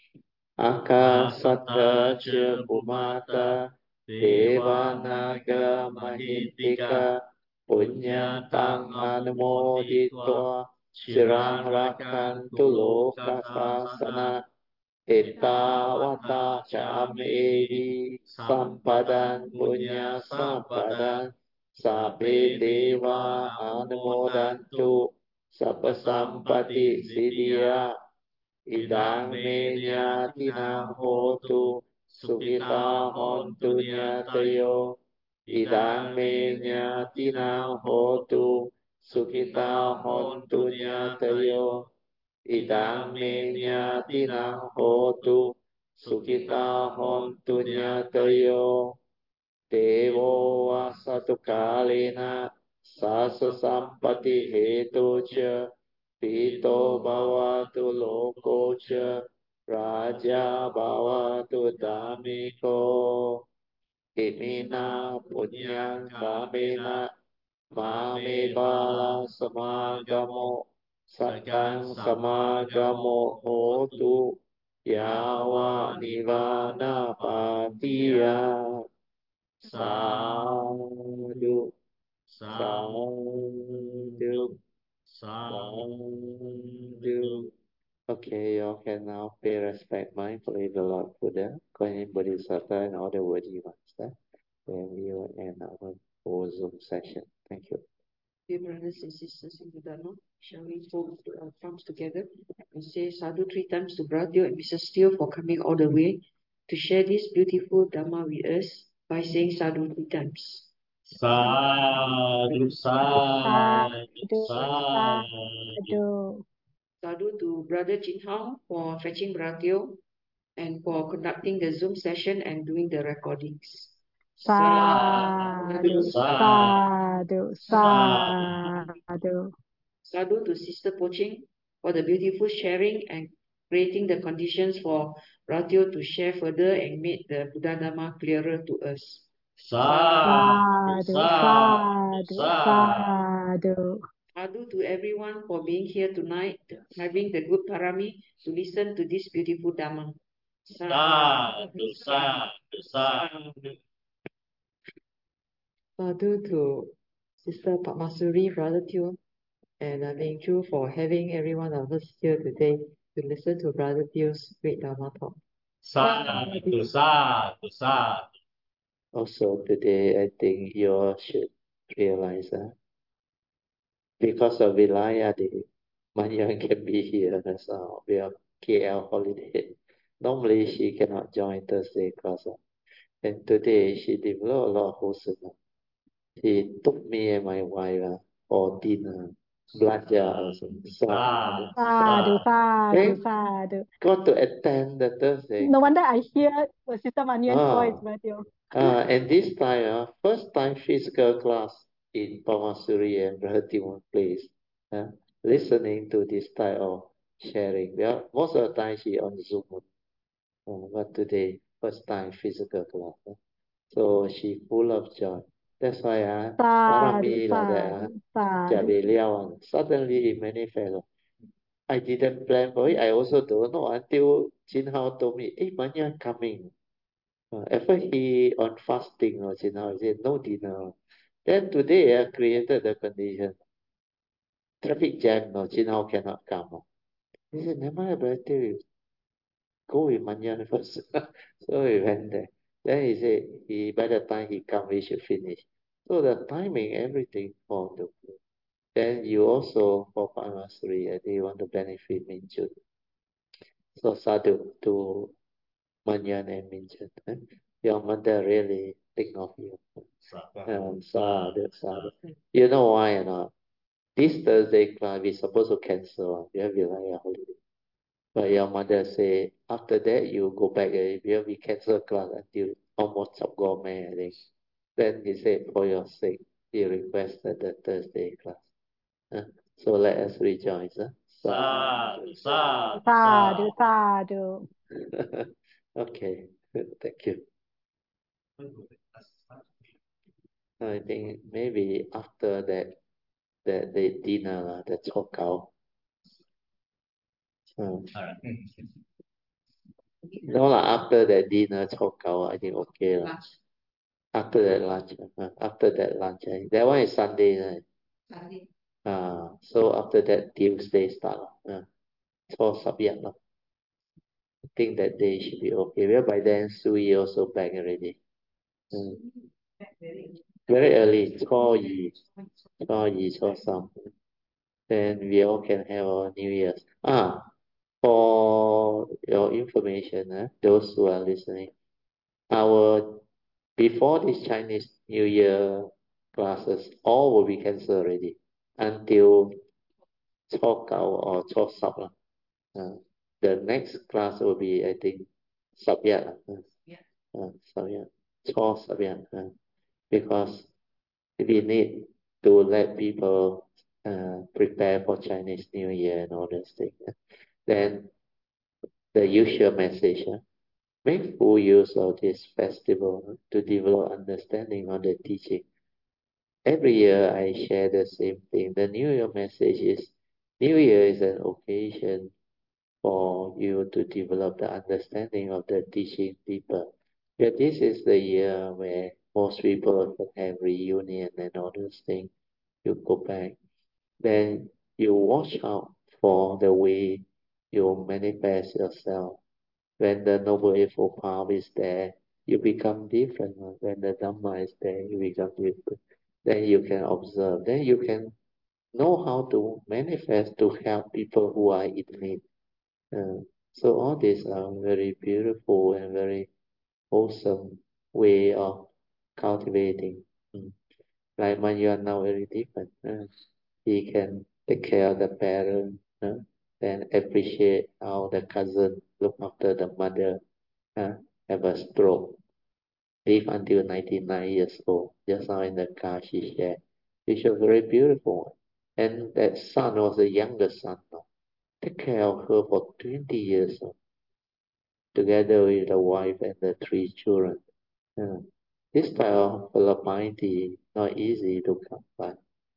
Akasata cha Bhumata Devanaga Mahintika Punyatang Anumoditva Chirang Rakantu Loka Sasana Etawata Chamevi Sampadan Punya Sampadan Sabe Deva Anumodantu Sapa Sampati Siddhya Idang me nyatinang hotu Sukita hontu nyatayo Idang me nyatinang hotu Sukita hontu nyatayo Idang me nyatinang hotu Sukita hontu nyatayo Devo asatu kalena Sasa sampati hetu cha Pito bhavatu loko cha Raja bhavatu damiko Imina punyang kamena Mame bala samagamo Sakang samagamo hotu Yawa nivana patiya Sadhu, sadhu, sadhu. Okay, you can now pay respect mindfully to Lord Buddha, Guanyin Bodhisattva, and all the worthy ones. Then we will end our whole Zoom session. Thank you. Dear brothers and sisters in the Dharma, shall we fold our palms together and say sadhu 3 times to Bratio and Mrs. Steele for coming all the way to share this beautiful Dharma with us by saying sadhu 3 times. Sadhu, sadhu, sadhu. Sadhu to Brother Jin Hao for fetching Bratio and for conducting the Zoom session and doing the recordings. Sadhu, sadhu, sadhu. Sadhu to Sister Poching for the beautiful sharing and creating the conditions for Bratio to share further and make the Buddha Dhamma clearer to us. Sadhu, sadhu, sadhu. Sadhu to everyone for being here tonight, having the good parami to listen to this beautiful Dhamma. Sadhu, sadhu, sadhu. Sadhu to Sister Padmasuri, Brother Teo, and Ming Chu for having every one of us here today to listen to Brother Teo's great Dharma talk. Sadhu, sadhu, sadhu. Also today, I think you all should realize that because of Vilaya Day, Manyan can be here as well. We are KL holiday. Normally she cannot join Thursday class. And today she developed a lot of wholesome. She took me and my wife for dinner. Belajar Sadhu, Sadhu, sadhu, Eh? sadhu. Got to attend the Thursday. No wonder I hear Sister Manyan's Ah. voice, Bratio. And this time, first time physical class in Pamasuri and Brother Timon place. Listening to this type of sharing. Well, most of the time she on Zoom. But today, first time physical class. So she full of joy. That's why parami like that. Sadhu. Suddenly it manifests. I didn't plan for it. I also don't know until Jin Hao told me, hey, Manyan coming. At first he on fasting, Jin Hao said no dinner. Then today I created the condition. Traffic jam, Jin Hao cannot come. He said, never mind, but I tell you, go with Manyan first. So we went there. Then he said, by the time he come, we should finish. So the timing, everything for the Then you also, for Pamasuri, I think you want to benefit Minchun. So sadhu to Manyan and Minchun. Your mother really think of you. Sadhu, sadhu. You know why or not? This Thursday class, we supposed to cancel. We have a holiday. But your mother say, after that, you go back. We cancel class until almost Sabgome, I think. Then he said, for your sake, he requested the Thursday class. So let us rejoice. sadhu, sadhu, Sadhu, sadhu. Okay, thank you. I think maybe after that the dinner lah, the chok gao. Alright. No lah, after that dinner chok gao, I think okay lah. After that lunch, that one is Sunday, right? So after that Tuesday start lah. So Sabiat lah. I think that day should be okay. Well, by then Sui also back already. Very early, 初一、初三. Then we all can have our New Year's. For your information, those who are listening, before this Chinese New Year classes, all will be cancelled already until 初九 or 初十 lah. The next class will be, I think, Sabiat. Sabiat. 初 Sabiat. Because we need to let people prepare for Chinese New Year and all those things. Then the usual message, make full use of this festival to develop understanding of the teaching. Every year I share the same thing. The New Year message is, New Year is an occasion for you to develop the understanding of the teaching deeper. But this is the year where most people can have reunion and all those things. You go back. Then you watch out for the way you manifest yourself. When the Noble Eightfold Path is there, you become different. When the Dhamma is there, you become different. Then you can observe. Then you can know how to manifest to help people who are in need. So all these are very beautiful and very wholesome way of cultivating. Like Manjuan now very different. He can take care of the parents, then appreciate how the cousin look after the mother, have a stroke, live until 99 years old. Just now in the car she shared, which was very beautiful. And that son was the youngest son now. Take care of her for 20 years together with the wife and the 3 children. This type of piety not easy to come by.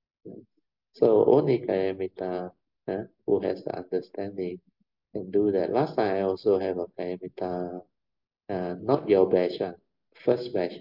So only Kayamita, who has the understanding, can do that. Last time I also have a Kayamita, not your batch, first batch,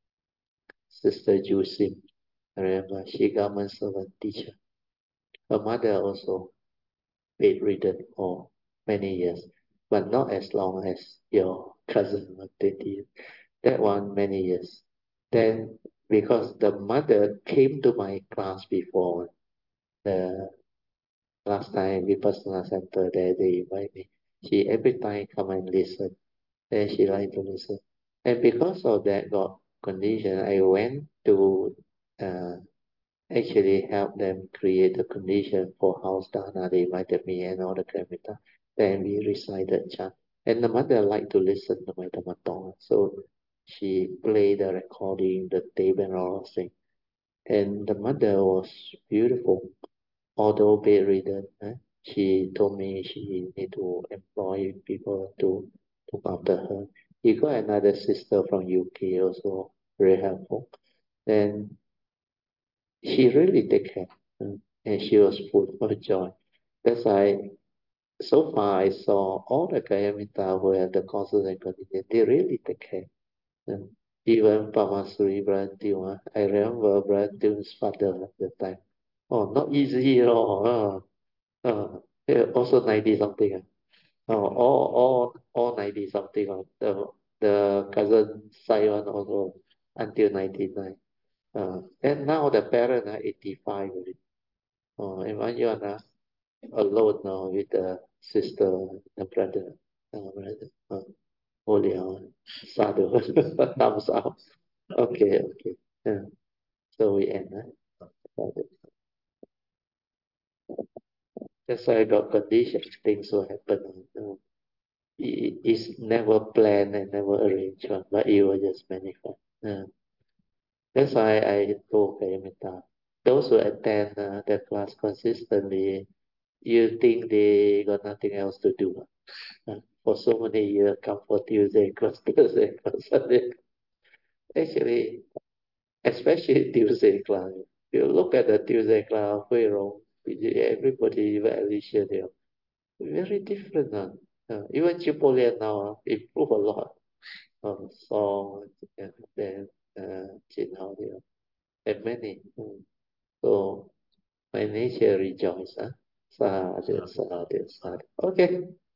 Sister Jusim. I remember she government servant teacher. Her mother also bedridden for many years, but not as long as your cousin, 20 years. That one many years. Then because the mother came to my class before, the last time Vipassana Center there, they invite me. She every time come and listen. Then she like to listen. And because of that got condition, I went to actually help them create the condition for house dana. They invited me and all the Kramita. Then we recited chant. And the mother liked to listen to my Dhamma. So she played the recording, the tape and all those things. And the mother was beautiful, although bedridden. She told me she need to employ people to look after her. He got another sister from UK also, very helpful. Then she really take care, and she was full of joy. That's why so far I saw all the Kayamita who have the courses and conditions, they really take care. Even Pamasuri Brantiu, I remember Brantiu's father at the time. Oh, not easy at all. Yeah, also 90 something. All 90 something. The cousin Simon also until 99. And now the parent are 85 already. Imagine alone now with the sister, the brother. Holy sadhu. Thumbs up. Okay. Yeah. So we end. That's why I got conditions. Things will happen. It's never planned and never arranged, but it will just manifest. That's why I told Kayamita, those who attend the class consistently, you think they got nothing else to do. For so many years, come for Tuesday, class Thursday, class Sunday. Actually, especially Tuesday class, you look at the Tuesday class, Hui Rong, everybody, even Alicia, they are very different. Even Chipolian now improve a lot on song, and then Jin Hao, and many. So my nature rejoice. Sadhu, sadhu, sadhu. Okay.